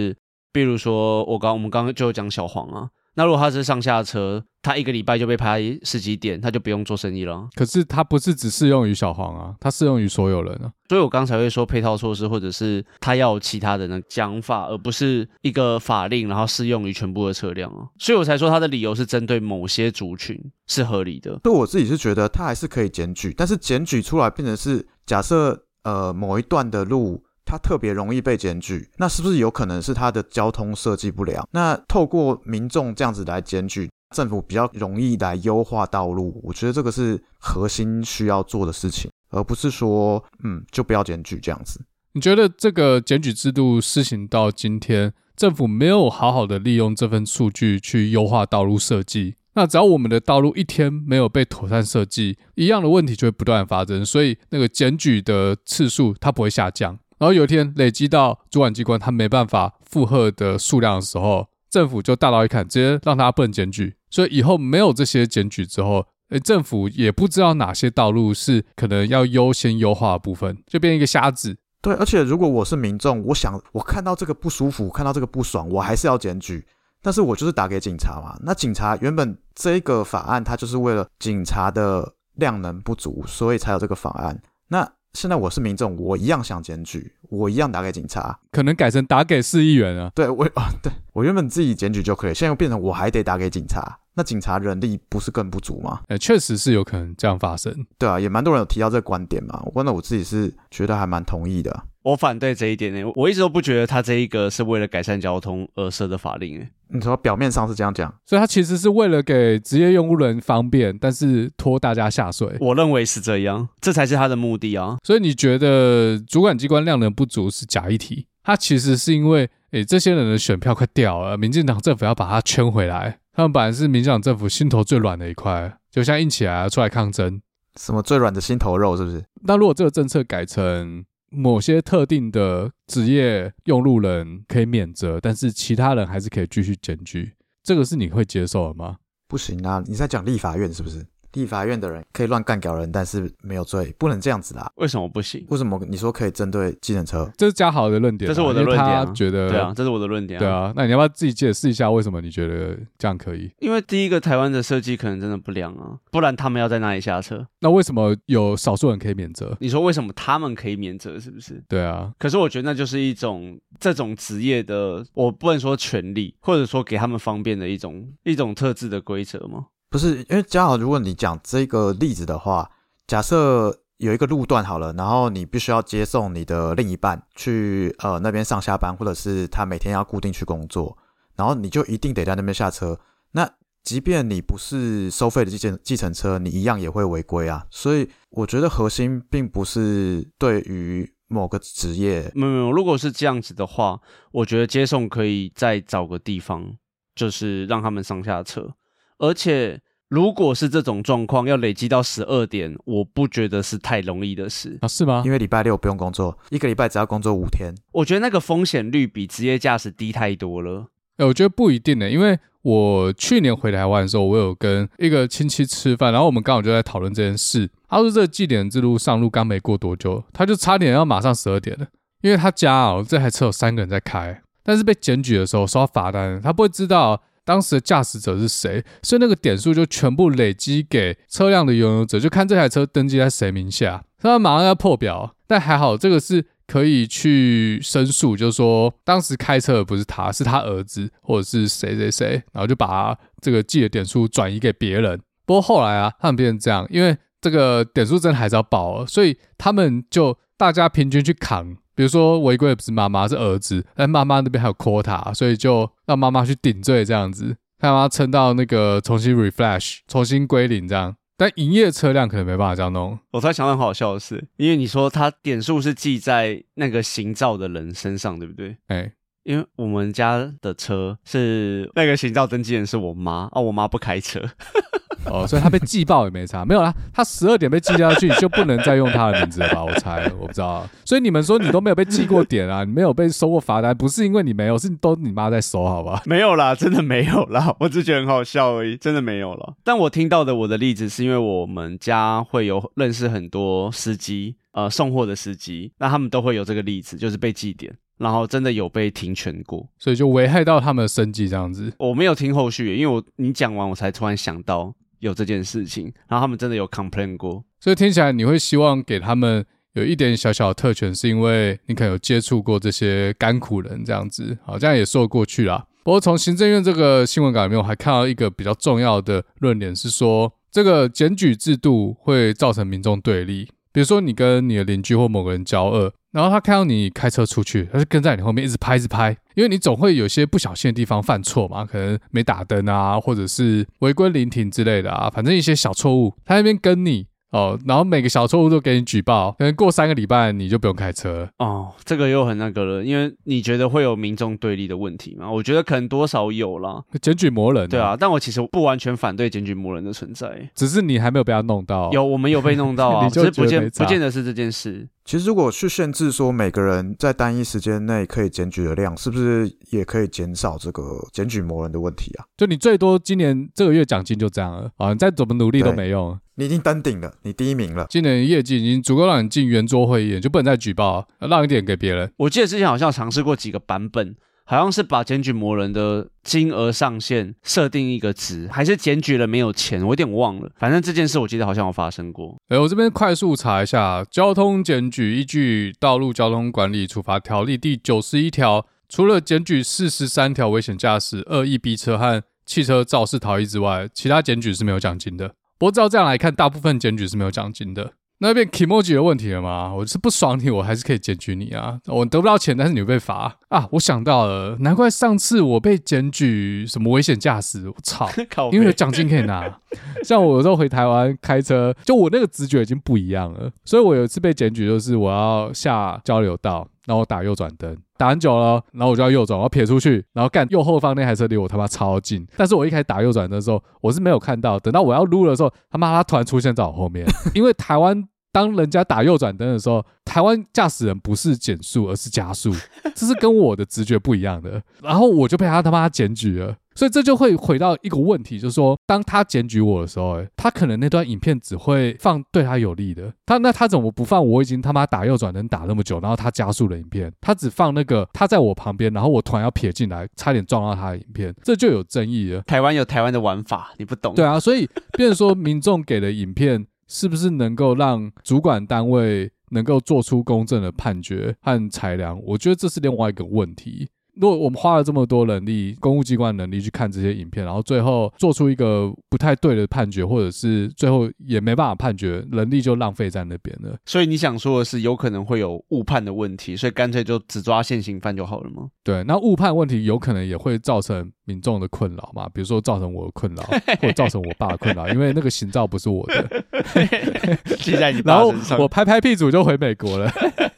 比如说我刚我们刚刚就有讲小黄啊，那如果他是上下车，他一个礼拜就被拍十几点，他就不用做生意了。 可是他不是只适用于小黄啊，他适用于所有人啊。 所以我刚才会说配套措施，或者是他要有其他的那讲法，而不是一个法令然后适用于全部的车辆啊。所以我才说他的理由是针对某些族群是合理的。 对我自己是觉得他还是可以检举，但是检举出来变成是假设呃某一段的路它特别容易被检举，那是不是有可能是它的交通设计不良？那透过民众这样子来检举，政府比较容易来优化道路，我觉得这个是核心需要做的事情，而不是说嗯就不要检举这样子。 你觉得这个检举制度施行到今天，政府没有好好的利用这份数据去优化道路设计，那只要我们的道路一天没有被妥善设计，一样的问题就会不断发生，所以那个检举的次数它不会下降。然后有一天累积到主管机关他没办法负荷的数量的时候，政府就大刀一砍，直接让他不能检举。所以以后没有这些检举之后，诶政府也不知道哪些道路是可能要优先优化的部分，就变成一个瞎子。 对，而且如果我是民众，我想我看到这个不舒服，看到这个不爽，我还是要检举，但是我就是打给警察嘛。那警察原本这个法案它就是为了警察的量能不足，所以才有这个法案。那现在我是民众，我一样想检举，我一样打给警察， 可能改成打给市议员啊。 对我啊，对我原本自己检举就可以，现在变成我还得打给警察，那警察人力不是更不足吗？ 呃，确实是有可能这样发生。 对啊，也蛮多人有提到这个观点嘛，我那我自己是觉得还蛮同意的。 我反对这一点呢，我一直都不觉得他这一个是为了改善交通而设的法令诶。 你说表面上是这样讲， 所以他其实是为了给职业用户人方便，但是拖大家下水。 我认为是这样，这才是他的目的啊。 所以你觉得主管机关量能不足是假议题？他其实是因为，诶，这些人的选票快掉了，民进党政府要把他圈回来。他们本来是民进党政府心头最软的一块，就像硬起来了出来抗争。 什么最软的心头肉是不是？ 那如果这个政策改成某些特定的职业用路人可以免责，但是其他人还是可以继续检举，这个是你会接受的吗？ 不行啊，你在讲立法院是不是？立法院的人可以乱干掉人，但是没有罪，不能这样子啦。 为什么不行？ 为什么你说可以针对计程车？ 这是嘉豪的论点、啊， 这是我的论点、啊。 他觉得对啊，这是我的论点、啊。 对啊，那你要不要自己解释一下为什么你觉得这样可以？ 因为第一个，台湾的设计可能真的不良啊，不然他们要在哪里下车？ 那为什么有少数人可以免责？ 你说为什么他们可以免责？是不是？ 对啊。 可是我觉得那就是一种这种职业的，我不能说权利，或者说给他们方便的一种一种特制的规则吗？ 不是，因为嘉豪，如果你讲这个例子的话，假设有一个路段好了，然后你必须要接送你的另一半去呃那边上下班，或者是他每天要固定去工作，然后你就一定得在那边下车。那即便你不是收费的计程计程车，你一样也会违规啊。所以我觉得核心并不是对于某个职业， 没有没有，如果是这样子的话，我觉得接送可以再找个地方，就是让他们上下车。而且如果是这种状况要累积到十二点，我不觉得是太容易的事啊。是吗？ 因为礼拜六不用工作，一个礼拜只要工作五天， 我觉得那个风险率比职业驾驶低太多了。 欸、我觉得不一定的，因为我去年回台湾的时候，我有跟一个亲戚吃饭，然后我们刚好就在讨论这件事。他说这个计点制度上路刚没过多久，他就差点要马上十二点了，因为他家哦这台车有三个人在开，但是被检举的时候收到罚单，他不会知道当时的驾驶者是谁，所以那个点数就全部累积给车辆的拥有者，就看这台车登记在谁名下，他马上要破表。但还好这个是可以去申诉，就是说当时开车的不是他，是他儿子或者是谁谁谁，然后就把这个记的点数转移给别人。不过后来啊，他们变成这样，因为这个点数真的还是要报，所以他们就大家平均去扛。比如说违规的不是妈妈，是儿子，但妈妈那边还有 quota， 所以就让妈妈去顶罪这样子，看妈妈撑到那个重新 refresh 重新归零这样。但营业车辆可能没办法这样弄。 我突然想到很好笑的是，因为你说他点数是记在那个行照的人身上，对不对？ 欸， 因为我们家的车是那个行照登记人是我妈啊，我妈不开车。 哦，所以他被记报也没差，没有啦，他十二点被记下去就不能再用他的名字了吧？我猜，我不知道。所以你们说你都没有被记过点啊，你没有被收过罚单，不是因为你没有，是都你妈在收，好吧？ 没有啦，真的没有啦，我只觉得很好笑而已，真的没有啦。但我听到的我的例子是因为我们家会有认识很多司机，呃，送货的司机，那他们都会有这个例子，就是被记点。 然后真的有被停权过， 所以就危害到他们的生计这样子。 我没有听后续，因为我你讲完我才突然想到有这件事情，然后他们真的有 complain 过。 所以听起来你会希望给他们有一点小小的特权，是因为你可能有接触过这些甘苦人这样子，好，这样也说得过去啦。不过从行政院这个新闻稿里面，我还看到一个比较重要的论点是说，这个检举制度会造成民众对立。比如说你跟你的邻居或某个人交恶，然后他看到你开车出去，他就跟在你后面一直拍一直拍，因为你总会有些不小心的地方犯错嘛，可能没打灯啊，或者是违规临停之类的啊，反正一些小错误，他那边跟你哦，然后每个小错误都给你举报，可能过三个礼拜你就不用开车了。 哦，这个又很那个了，因为你觉得会有民众对立的问题吗？我觉得可能多少有啦。 检举魔人、啊， 对啊，但我其实不完全反对检举魔人的存在， 只是你还没有被他弄到。 有，我们有被弄到啊， 你就只是不见觉得没差不见得是这件事。 其实如果去限制说每个人在单一时间内可以检举的量，是不是也可以减少这个检举魔人的问题啊？ 就你最多今年这个月奖金就这样了啊，你再怎么努力都没用。 你已经登顶了，你第一名了， 今年的业绩已经足够让你进圆桌会议，就不能再举报，让一点给别人。 我记得之前好像尝试过几个版本，好像是把检举魔人的金额上限设定一个值，还是检举了没有钱，我有点忘了。反正这件事我记得好像有发生过。 欸、我这边快速查一下，交通检举依据《道路交通管理处罚条例》第九十一条，除了检举四十三条危险驾驶、恶意逼车和汽车肇事逃逸之外，其他检举是没有奖金的。不过照这样来看，大部分检举是没有奖金的。那变 Kimoji 的问题了吗？我就是不爽你，我还是可以检举你啊！我得不到钱，但是你会被罚啊！我想到了，难怪上次我被检举什么危险驾驶，我操！因为有奖金可以拿。像我有时候回台湾开车，就我那个直觉已经不一样了，所以我有一次被检举，就是我要下交流道，然后我打右转灯，打很久了，然后我就要右转，我要撇出去，然后干右后方那台车离我他妈超近，但是我一开始打右转灯的时候，我是没有看到，等到我要撸的时候，他妈他突然出现在我后面，因为台湾当人家打右转灯的时候，台湾驾驶人不是减速而是加速，这是跟我的直觉不一样的，然后我就被他他妈检举了。所以这就会回到一个问题，就是说当他检举我的时候、欸、他可能那段影片只会放对他有利的，他那他怎么不放我已经他妈打右转灯打那么久然后他加速的影片，他只放那个他在我旁边然后我突然要撇进来差点撞到他的影片，这就有争议了。 台湾有台湾的玩法，你不懂。 对啊，所以变成说民众给的影片是不是能够让主管单位能够做出公正的判决和裁量，我觉得这是另外一个问题。如果我们花了这么多能力，公务机关的能力去看这些影片，然后最后做出一个不太对的判决，或者是最后也没办法判决，能力就浪费在那边了。 所以你想说的是有可能会有误判的问题，所以干脆就只抓现行犯就好了吗？ 对，那误判问题有可能也会造成民众的困扰嘛，比如说造成我的困扰或者造成我爸的困扰，因为那个行照不是我的记在你爸身上， 然后我拍拍屁股就回美国了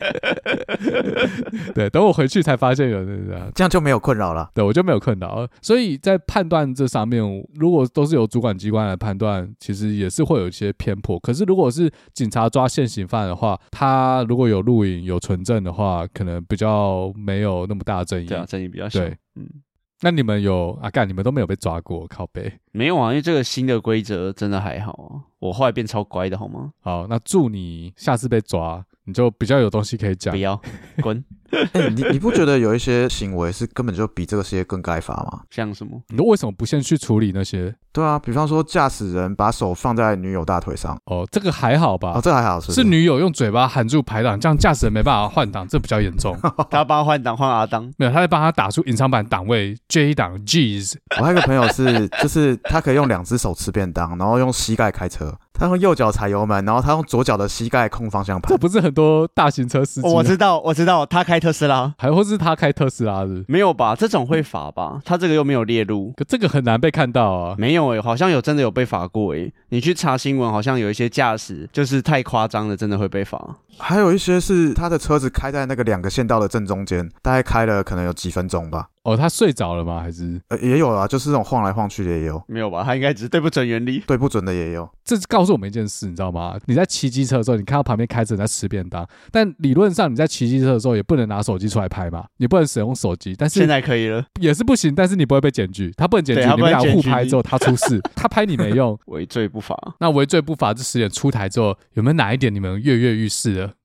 对，等我回去才发现有那个， 这样就没有困扰了。 对，我就没有困扰。所以在判断这上面，如果都是由主管机关来判断，其实也是会有一些偏颇。可是如果是警察抓现行犯的话，他如果有录影有存证的话，可能比较没有那么大的争议。 对啊，争议比较小。 对，嗯。那你们有啊？干，你们都没有被抓过，靠北。 没有啊，因为这个新的规则真的还好啊。我后来变超乖的好吗？ 好，那祝你下次被抓，你就比较有东西可以讲。 不要，滚！ 欸、你你不觉得有一些行为是根本就比这个世界更该罚吗？ 像什么？ 你为什么不先去处理那些？ 对啊，比方说驾驶人把手放在女友大腿上。 哦，这个还好吧？ 哦，这个还好是不是？ 是女友用嘴巴含住排档，这样驾驶人没办法换挡，这比较严重。 他帮他换挡换阿当， 没有，他在帮他打出隐藏版档位 J 档 G's。 我还有一个朋友是，就是他可以用两只手吃便当，然后用膝盖开车。他用右脚踩油门，然后他用左脚的膝盖控方向盘。 这不是很多大型车司机、 哦？我知道，我知道，他开特斯拉， 还或是他开特斯拉的？ 没有吧？这种会罚吧？他这个又没有列入， 可这个很难被看到啊。 没有诶、欸，好像有真的有被罚过诶、欸。你去查新闻，好像有一些驾驶就是太夸张的，真的会被罚。 还有一些是他的车子开在那个两个线道的正中间，大概开了可能有几分钟吧。 哦，他睡着了吗？还是呃也有啊，就是这种晃来晃去的也有。 没有吧？他应该只是对不准原理， 对不准的也有。 这告诉我们一件事，你知道吗？你在骑机车的时候，你看到旁边开着人在吃便当，但理论上你在骑机车的时候也不能拿手机出来拍嘛，你不能使用手机。但是现在可以了， 也是不行。但是你不会被检举，他不能检举，你们俩互拍之后他出事，他拍你没用， 围罪不罚。 那围罪不罚这十点出台之后，有没有哪一点你们跃跃欲试了？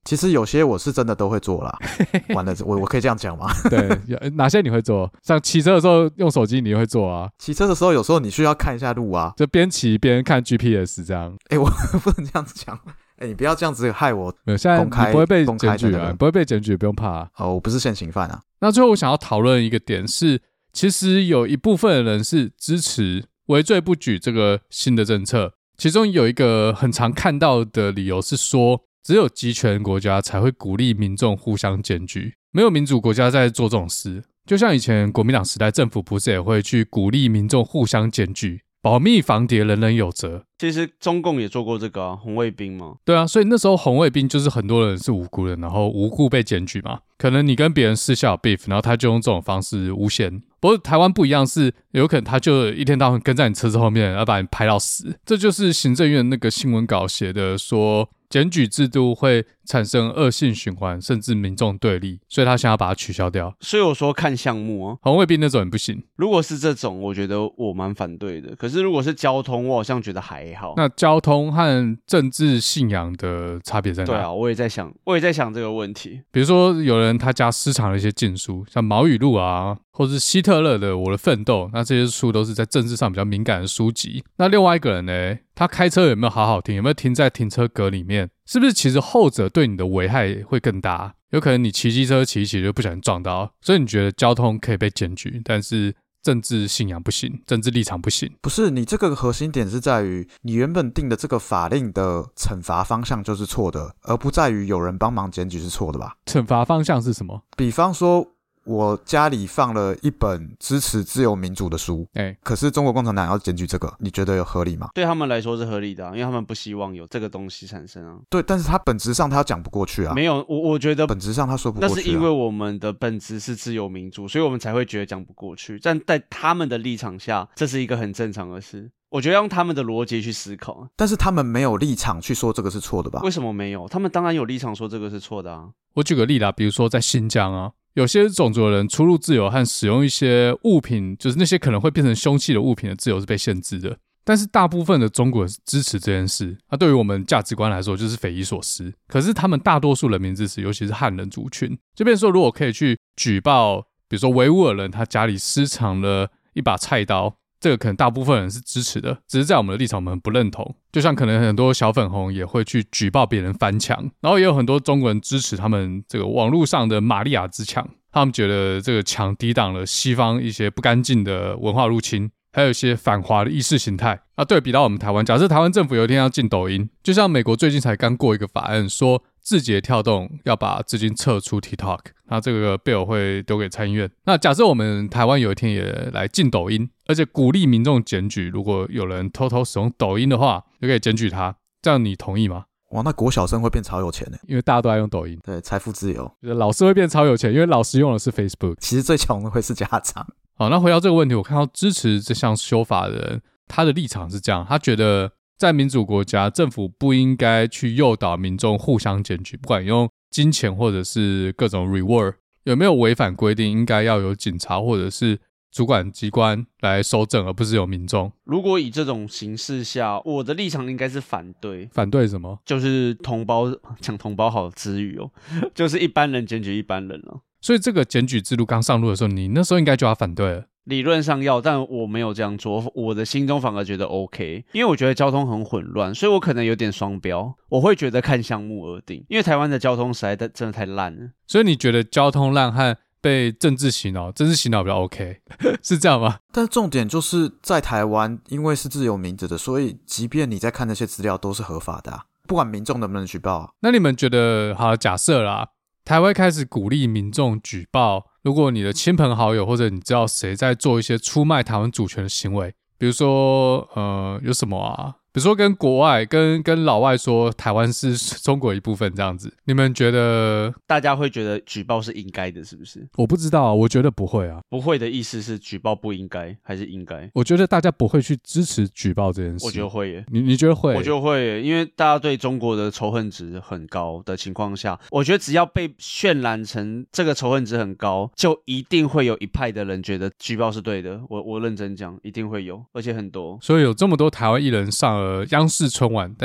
其实有些我是真的都会做啦。完了，我我可以这样讲吗？ 对，哪些你会做？像骑车的时候用手机你会做啊？ 骑车的时候有时候你需要看一下路啊， 就边骑边看 G P S 这样。 哎、欸，我不能这样子讲。哎、欸，你不要这样子害我。 没有，现在你不会被检举啊， 那个、 你不会被检举，不用怕啊。 哦，我不是现行犯啊。 那最后我想要讨论一个点是，其实有一部分的人是支持围罪不举这个新的政策，其中有一个很常看到的理由是说，只有集权国家才会鼓励民众互相检举，没有民主国家在做这种事。就像以前国民党时代，政府不是也会去鼓励民众互相检举，保密防谍，人人有责。 其实中共也做过这个啊，红卫兵嘛。 对啊，所以那时候红卫兵就是很多人是无辜的，然后无故被检举嘛。可能你跟别人私下有 beef， 然后他就用这种方式诬陷。不过台湾不一样，是有可能他就一天到晚跟在你车子后面，要把你拍到死。这就是行政院那个新闻稿写的说，检举制度会产生恶性循环，甚至民众对立，所以他想要把它取消掉。 所以我说看项目啊， 红卫兵那种也不行。 如果是这种，我觉得我蛮反对的。可是如果是交通，我好像觉得还好。 那交通和政治信仰的差别在哪？ 对啊，我也在想，我也在想这个问题。 比如说，有人他家私藏了一些禁书，像毛语录啊，或是希特勒的《我的奋斗》，那这些书都是在政治上比较敏感的书籍。那另外一个人呢，他开车有没有好好停？有没有停在停车格里面？是不是其实后者对你的危害会更大？有可能你骑机车骑一骑就不小心撞到，所以你觉得交通可以被检举，但是政治信仰不行，政治立场不行。 不是，你这个核心点是在于你原本定的这个法令的惩罚方向就是错的，而不在于有人帮忙检举是错的吧？ 惩罚方向是什么？ 比方说我家里放了一本支持自由民主的书，欸、可是中国共产党要检举这个，你觉得有合理吗？ 对他们来说是合理的、啊、因为他们不希望有这个东西产生啊。 对，但是他本质上他讲不过去啊。 没有，我我觉得本质上他说不过去、啊。 那是因为我们的本质是自由民主，所以我们才会觉得讲不过去。但在他们的立场下，这是一个很正常的事。我觉得用他们的逻辑去思考， 但是他们没有立场去说这个是错的吧？ 为什么没有？他们当然有立场说这个是错的啊。 我举个例啦，比如说在新疆啊，有些种族的人出入自由和使用一些物品，就是那些可能会变成凶器的物品的自由是被限制的。但是大部分的中国人是支持这件事，那、啊、对于我们价值观来说就是匪夷所思。可是他们大多数人民支持，尤其是汉人族群。这边说，如果可以去举报，比如说维吾尔人他家里私藏了一把菜刀，这个可能大部分人是支持的，只是在我们的立场我们不认同。就像可能很多小粉红也会去举报别人翻墙，然后也有很多中国人支持他们这个网络上的玛利亚之墙，他们觉得这个墙抵挡了西方一些不干净的文化入侵，还有一些反华的意识形态。那对比到我们台湾，假设台湾政府有一天要禁抖音，就像美国最近才刚过一个法案，说字节跳动要把资金撤出 TikTok， 那这个 bill 会丢给参议院。那假设我们台湾有一天也来禁抖音，而且鼓励民众检举，如果有人偷偷使用抖音的话，就可以检举他，这样你同意吗？ 哇，那国小生会变超有钱耶， 因为大家都在用抖音。 对，财富自由。 老师会变超有钱，因为老师用的是 Facebook。 其实最穷的会是家长。 好，那回到这个问题，我看到支持这项修法的人，他的立场是这样，他觉得在民主国家，政府不应该去诱导民众互相检举，不管用金钱或者是各种 reward， 有没有违反规定，应该要有警察或者是主管机关来搜证，而不是有民众。 如果以这种形势下，我的立场应该是反对。 反对什么？ 就是同胞，讲同胞好之语哦，就是一般人检举一般人了。 所以这个检举制度刚上路的时候，你那时候应该就要反对了。 理论上要，但我没有这样做，我的心中反而觉得 OK， 因为我觉得交通很混乱，所以我可能有点双标，我会觉得看项目而定，因为台湾的交通实在真的太烂了。 所以你觉得交通烂和被政治洗脑，政治洗脑比较 OK， 是这样吗？ 但是重点就是在台湾，因为是自由民主的，所以即便你在看那些资料都是合法的、啊，不管民众能不能举报、啊。 那你们觉得，好，假设啦，台湾开始鼓励民众举报，如果你的亲朋好友或者你知道谁在做一些出卖台湾主权的行为，比如说呃有什么啊，比如说跟国外跟跟老外说台湾是中国一部分这样子，你们觉得大家会觉得举报是应该的是不是？ 我不知道啊，我觉得不会啊。 不会的意思是举报不应该还是应该？ 我觉得大家不会去支持举报这件事。 我觉得会耶。 你你觉得会？ 我觉得会耶，因为大家对中国的仇恨值很高的情况下，我觉得只要被渲染成这个仇恨值很高，就一定会有一派的人觉得举报是对的。我我认真讲，一定会有，而且很多。 所以有这么多台湾艺人上了央视春晚，但是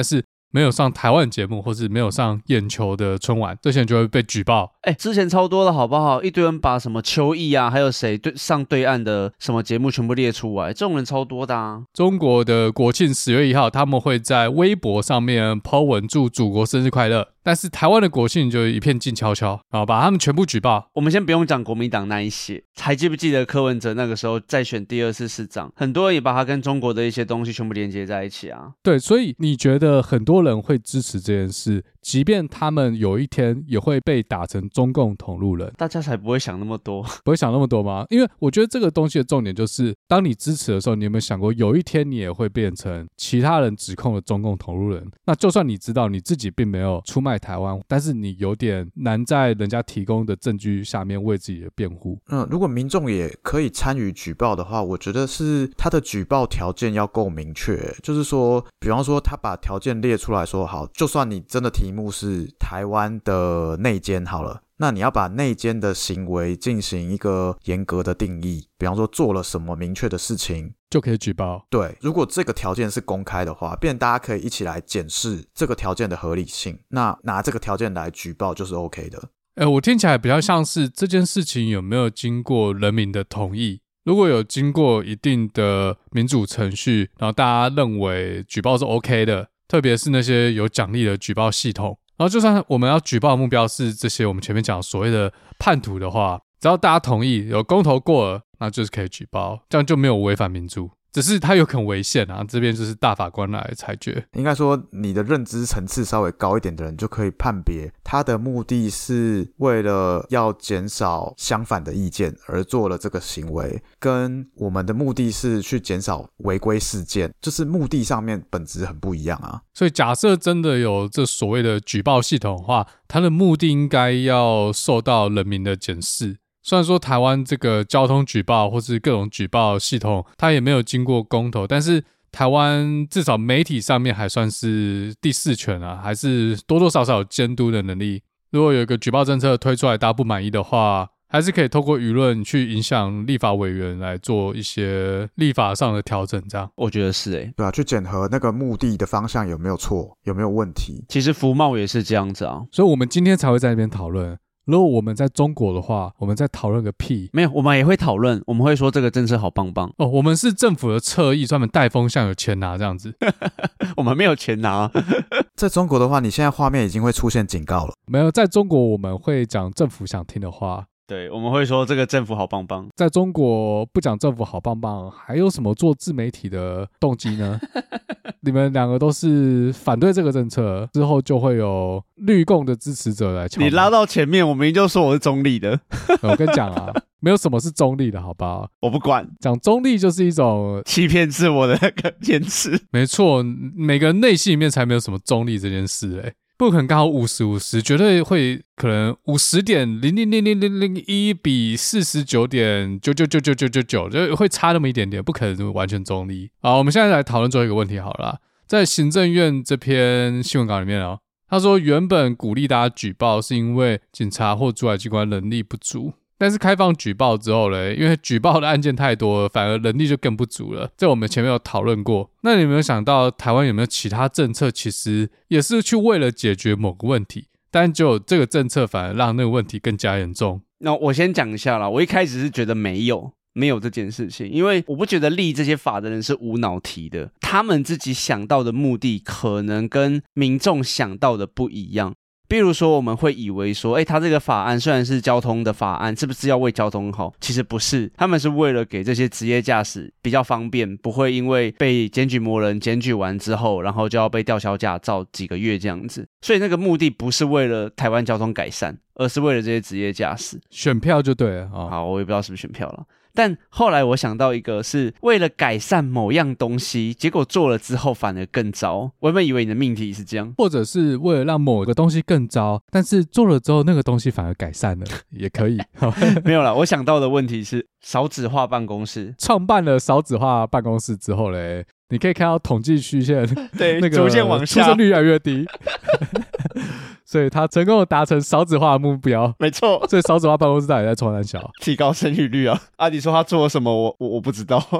没有上台湾节目或是没有上眼球的春晚，这些人就会被举报。 哎、欸，之前超多的好不好？一堆人把什么邱毅啊，还有谁对上对岸的什么节目全部列出来，这种人超多的啊。 中国的国庆十月一号，他们会在微博上面 po 文祝祖国生日快乐，但是台湾的国庆就一片静悄悄，然后把他们全部举报。 我们先不用讲国民党那一些，还记不记得柯文哲那个时候再选第二次市长，很多人也把他跟中国的一些东西全部连接在一起啊。 对，所以你觉得很多人会支持这件事，即便他们有一天也会被打成中共同路人， 大家才不会想那么多。 不会想那么多吗？因为我觉得这个东西的重点就是，当你支持的时候，你有没有想过有一天你也会变成其他人指控的中共同路人？那就算你知道你自己并没有出卖台湾，但是你有点难在人家提供的证据下面为自己的辩护。 嗯，如果民众也可以参与举报的话，我觉得是他的举报条件要够明确，就是说比方说他把条件列出来说，好，就算你真的题目是台湾的内奸好了，那你要把内奸的行为进行一个严格的定义，比方说做了什么明确的事情就可以举报。 对，如果这个条件是公开的话，变成大家可以一起来检视这个条件的合理性，那拿这个条件来举报就是 OK 的。 欸，我听起来比较像是这件事情有没有经过人民的同意，如果有经过一定的民主程序，然后大家认为举报是 OK 的，特别是那些有奖励的举报系统，然后就算我们要举报的目标是这些我们前面讲所谓的叛徒的话，只要大家同意，有公投过了，那就是可以举报，这样就没有违反民主。只是它有可能违宪啊，这边就是大法官来裁决。 应该说你的认知层次稍微高一点的人就可以判别他的目的是为了要减少相反的意见而做了这个行为，跟我们的目的是去减少违规事件，就是目的上面本质很不一样啊。 所以假设真的有这所谓的举报系统的话，它的目的应该要受到人民的检视。虽然说台湾这个交通举报或是各种举报系统它也没有经过公投，但是台湾至少媒体上面还算是第四权啊，还是多多少少有监督的能力。如果有一个举报政策推出来大家不满意的话，还是可以透过舆论去影响立法委员来做一些立法上的调整，这样我觉得是欸。 对啊，去检核那个目的的方向有没有错，有没有问题。 其实服贸也是这样子啊， 所以我们今天才会在那边讨论。如果我们在中国的话，我们在讨论个屁。 没有，我们也会讨论，我们会说这个政策好棒棒哦。我们是政府的侧翼，专门带风向，有钱拿这样子。 我们没有钱拿。 在中国的话，你现在画面已经会出现警告了。 没有，在中国我们会讲政府想听的话。 对，我们会说这个政府好棒棒。 在中国不讲政府好棒棒，还有什么做自媒体的动机呢？你们两个都是反对这个政策，之后就会有绿共的支持者来敲门。 你拉到前面，我明明就说我是中立的。 我跟你讲啊，没有什么是中立的，好不好？ 我不管， 讲中立就是一种欺骗自我的那个坚持。 没错，每个人内心里面才没有什么中立这件事欸。不可能刚好五十五十，绝对会可能五十点零零零零零零一比四十九点九九九九九九九，就会差那么一点点，不可能完全中立。好，我们现在来讨论最后一个问题好了啦。在行政院这篇新闻稿里面哦，他说原本鼓励大家举报是因为警察或主管机关能力不足。但是开放举报之后呢，因为举报的案件太多了，反而能力就更不足了。这我们前面有讨论过。那你有没有想到台湾有没有其他政策其实也是去为了解决某个问题，但就这个政策反而让那个问题更加严重？ 那我先讲一下啦，我一开始是觉得没有没有这件事情，因为我不觉得立这些法的人是无脑提的，他们自己想到的目的可能跟民众想到的不一样。比如说我们会以为说，诶，他这个法案虽然是交通的法案，是不是要为交通好？其实不是，他们是为了给这些职业驾驶比较方便，不会因为被检举魔人检举完之后，然后就要被吊销驾照几个月这样子。所以那个目的不是为了台湾交通改善，而是为了这些职业驾驶。 选票就对了。哦， 好，我也不知道是不是选票了。但后来我想到一个是为了改善某样东西，结果做了之后反而更糟。我原本以为你的命题是这样， 或者是为了让某个东西更糟，但是做了之后那个东西反而改善了，也可以。 没有啦，我想到的问题是少子化办公室。 创办了少子化办公室之后嘞，你可以看到统计曲线， 对， 那个逐渐往下， 出生率越来越低。所以他成功的达成少子化的目标。 没错。 所以少子化办公室到底在冲三小？ 提高生育率啊。啊，你说他做了什么？我我我不知道。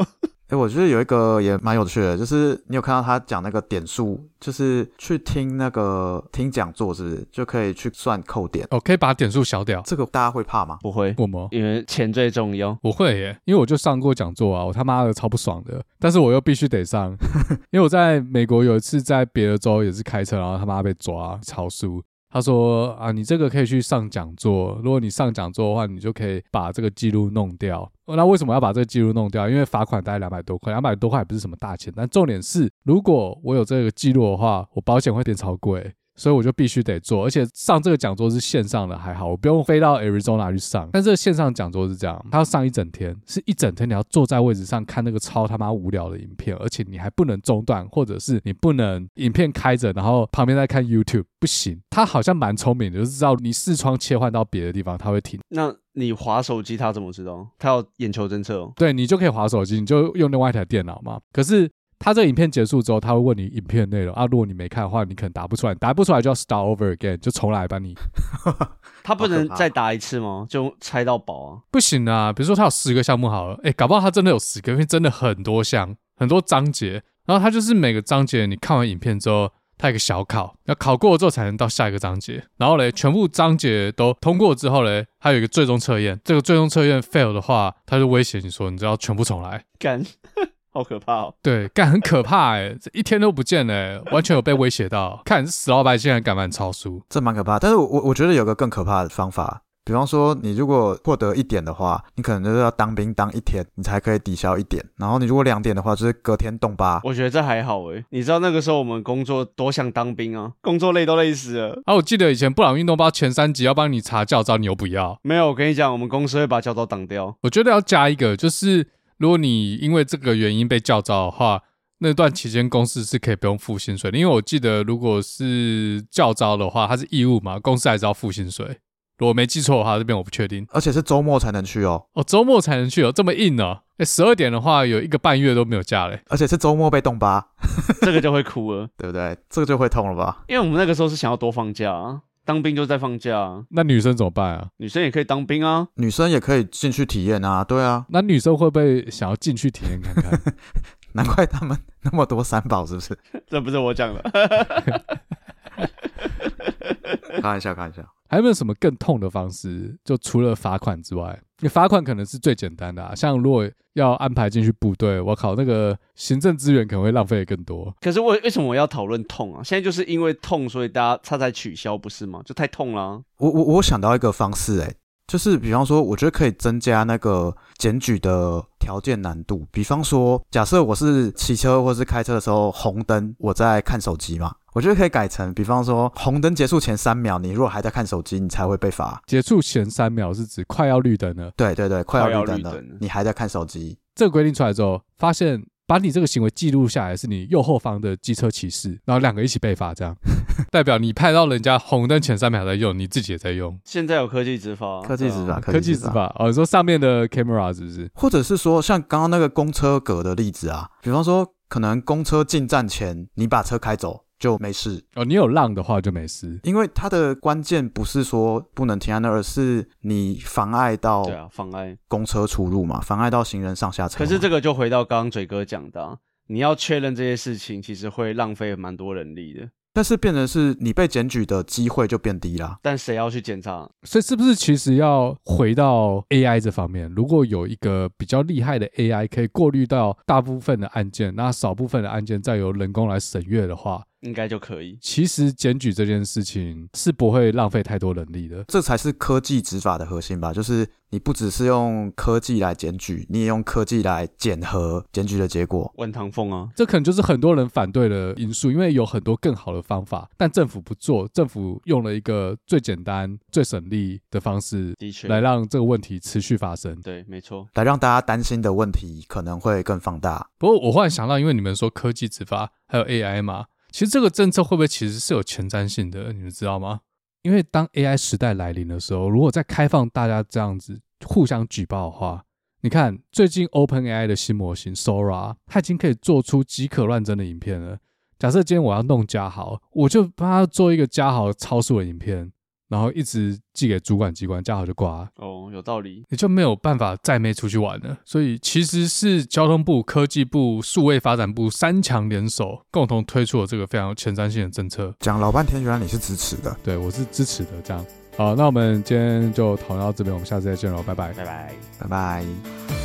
哎，我觉得有一个也蛮有趣的，就是你有看到他讲那个点数，就是去听那个听讲座，是不是就可以去算扣点？ 哦，可以把点数消掉。 这个大家会怕吗？ 不会， 我吗？ 因为钱最重要。 我会耶，因为我就上过讲座啊，我他妈的超不爽的，但是我又必须得上，因为我在美国有一次在别的州也是开车，然后他妈被抓超速。他说啊，你这个可以去上讲座，如果你上讲座的话，你就可以把这个记录弄掉。那为什么要把这个记录弄掉？因为罚款大概两百多块，两百多块也不是什么大钱，但重点是，如果我有这个记录的话，我保险会变超贵。所以我就必须得做，而且上这个讲座是线上的还好，我不用飞到 Arizona 去上。但这个线上讲座是这样，他要上一整天，是一整天你要坐在位置上看那个超他妈无聊的影片，而且你还不能中断，或者是你不能影片开着，然后旁边在看 YouTube， 不行。他好像蛮聪明的，就是知道你视窗切换到别的地方，他会停。 那你滑手机，他怎么知道？他要眼球侦测哦。 对，你就可以滑手机，你就用另外一台电脑嘛。可是他这个影片结束之后，他会问你影片内容啊，如果你没看的话，你可能答不出来，答不出来就要 start over again， 就重来吧你。 他不能再打一次吗？就猜到宝啊？ 不行啊，比如说他有十个项目好了，哎，搞不好他真的有十个，因为真的很多项，很多章节，然后他就是每个章节你看完影片之后，他有一个小考，要考过之后才能到下一个章节，然后嘞，全部章节都通过之后嘞，还有一个最终测验，这个最终测验 fail 的话，他就威胁你说，你就要全部重来。 干。好可怕哦！ 对，干很可怕哎、欸，这一天都不见了、欸，完全有被威胁到。看死老百姓还敢玩超速， 这蛮可怕。但是我我觉得有个更可怕的方法，比方说你如果获得一点的话，你可能就是要当兵当一天，你才可以抵消一点。然后你如果两点的话，就是隔天动八。 我觉得这还好诶，你知道那个时候我们工作多想当兵啊，工作累都累死了。 啊，我记得以前布朗运动包前三集要帮你查教招，你又不要。 没有，我跟你讲，我们公司会把教招挡掉。 我觉得要加一个，就是如果你因为这个原因被教招的话，那段期间公司是可以不用付薪水的，因为我记得如果是教招的话，它是义务嘛，公司还是要付薪水。如果没记错的话，这边我不确定。 而且是周末才能去哦。 哦，周末才能去哦，这么硬哦。哎，十二点的话，有一个半月都没有假嘞。 而且是周末被动八， 这个就会哭了， 对不对？这个就会痛了吧？ 因为我们那个时候是想要多放假啊。当兵就在放假啊， 那女生怎么办啊？ 女生也可以当兵啊， 女生也可以进去体验啊，对啊。 那女生会不会想要进去体验看看？ 难怪他们那么多三宝，是不是？ 这不是我讲的。 开玩笑，开玩笑。 还有没有什么更痛的方式？就除了罚款之外，因为罚款可能是最简单的啊。像如果要安排进去部队，我靠，那个行政资源可能会浪费的更多。 可是为为什么我要讨论痛啊？现在就是因为痛，所以大家他才取消，不是吗？就太痛了啊。 我我我想到一个方式、欸，哎，就是比方说，我觉得可以增加那个检举的条件难度。比方说，假设我是骑车或是开车的时候红灯，我在看手机嘛。我觉得可以改成，比方说红灯结束前三秒，你如果还在看手机，你才会被罚。 结束前三秒是指快要绿灯了。 对对对，快要绿灯了， 快要绿灯了你还在看手机。 这个规定出来之后，发现把你这个行为记录下来是你右后方的机车骑士，然后两个一起被罚，这样代表你拍到人家红灯前三秒在用，你自己也在用。 现在有科技执法、啊， 科技执法， 科技执法哦，你说上面的 camera 是不是？ 或者是说像刚刚那个公车格的例子啊，比方说可能公车进站前你把车开走就没事哦，你有让的话就没事， 因为它的关键不是说不能停在那，而是你妨碍到对啊，妨碍公车出入嘛，妨碍到行人上下车嘛。 可是这个就回到刚刚嘴哥讲的、啊，你要确认这些事情，其实会浪费蛮多人力的。 但是变成是你被检举的机会就变低啦。 但谁要去检查？ 所以是不是其实要回到 A I 这方面？如果有一个比较厉害的 A I 可以过滤到大部分的案件，那少部分的案件再由人工来审阅的话， 应该就可以。 其实检举这件事情是不会浪费太多人力的， 这才是科技执法的核心吧。就是你不只是用科技来检举，你也用科技来检核检举的结果。 万唐凤啊， 这可能就是很多人反对的因素，因为有很多更好的方法，但政府不做，政府用了一个最简单、最省力的方式， 的确来让这个问题持续发生。 对，没错， 来让大家担心的问题可能会更放大。 不过我忽然想到，因为你们说科技执法还有 A I 嘛，其实这个政策会不会其实是有前瞻性的？你们知道吗？因为当 A I 时代来临的时候，如果再开放大家这样子互相举报的话，你看最近 OpenAI 的新模型 Sora， 它已经可以做出极可乱真的影片了。假设今天我要弄嘉豪，我就帮他做一个嘉豪超速的影片， 然后一直寄给主管机关，架好就挂了。 哦，有道理， 你就没有办法载妹出去玩了。所以其实是交通部、科技部、数位发展部三强联手，共同推出了这个非常有前瞻性的政策。 讲老半天，原来你是支持的。 对，我是支持的。这样，好，那我们今天就讨论到这边，我们下次再见喽，拜拜， 拜拜， 拜拜。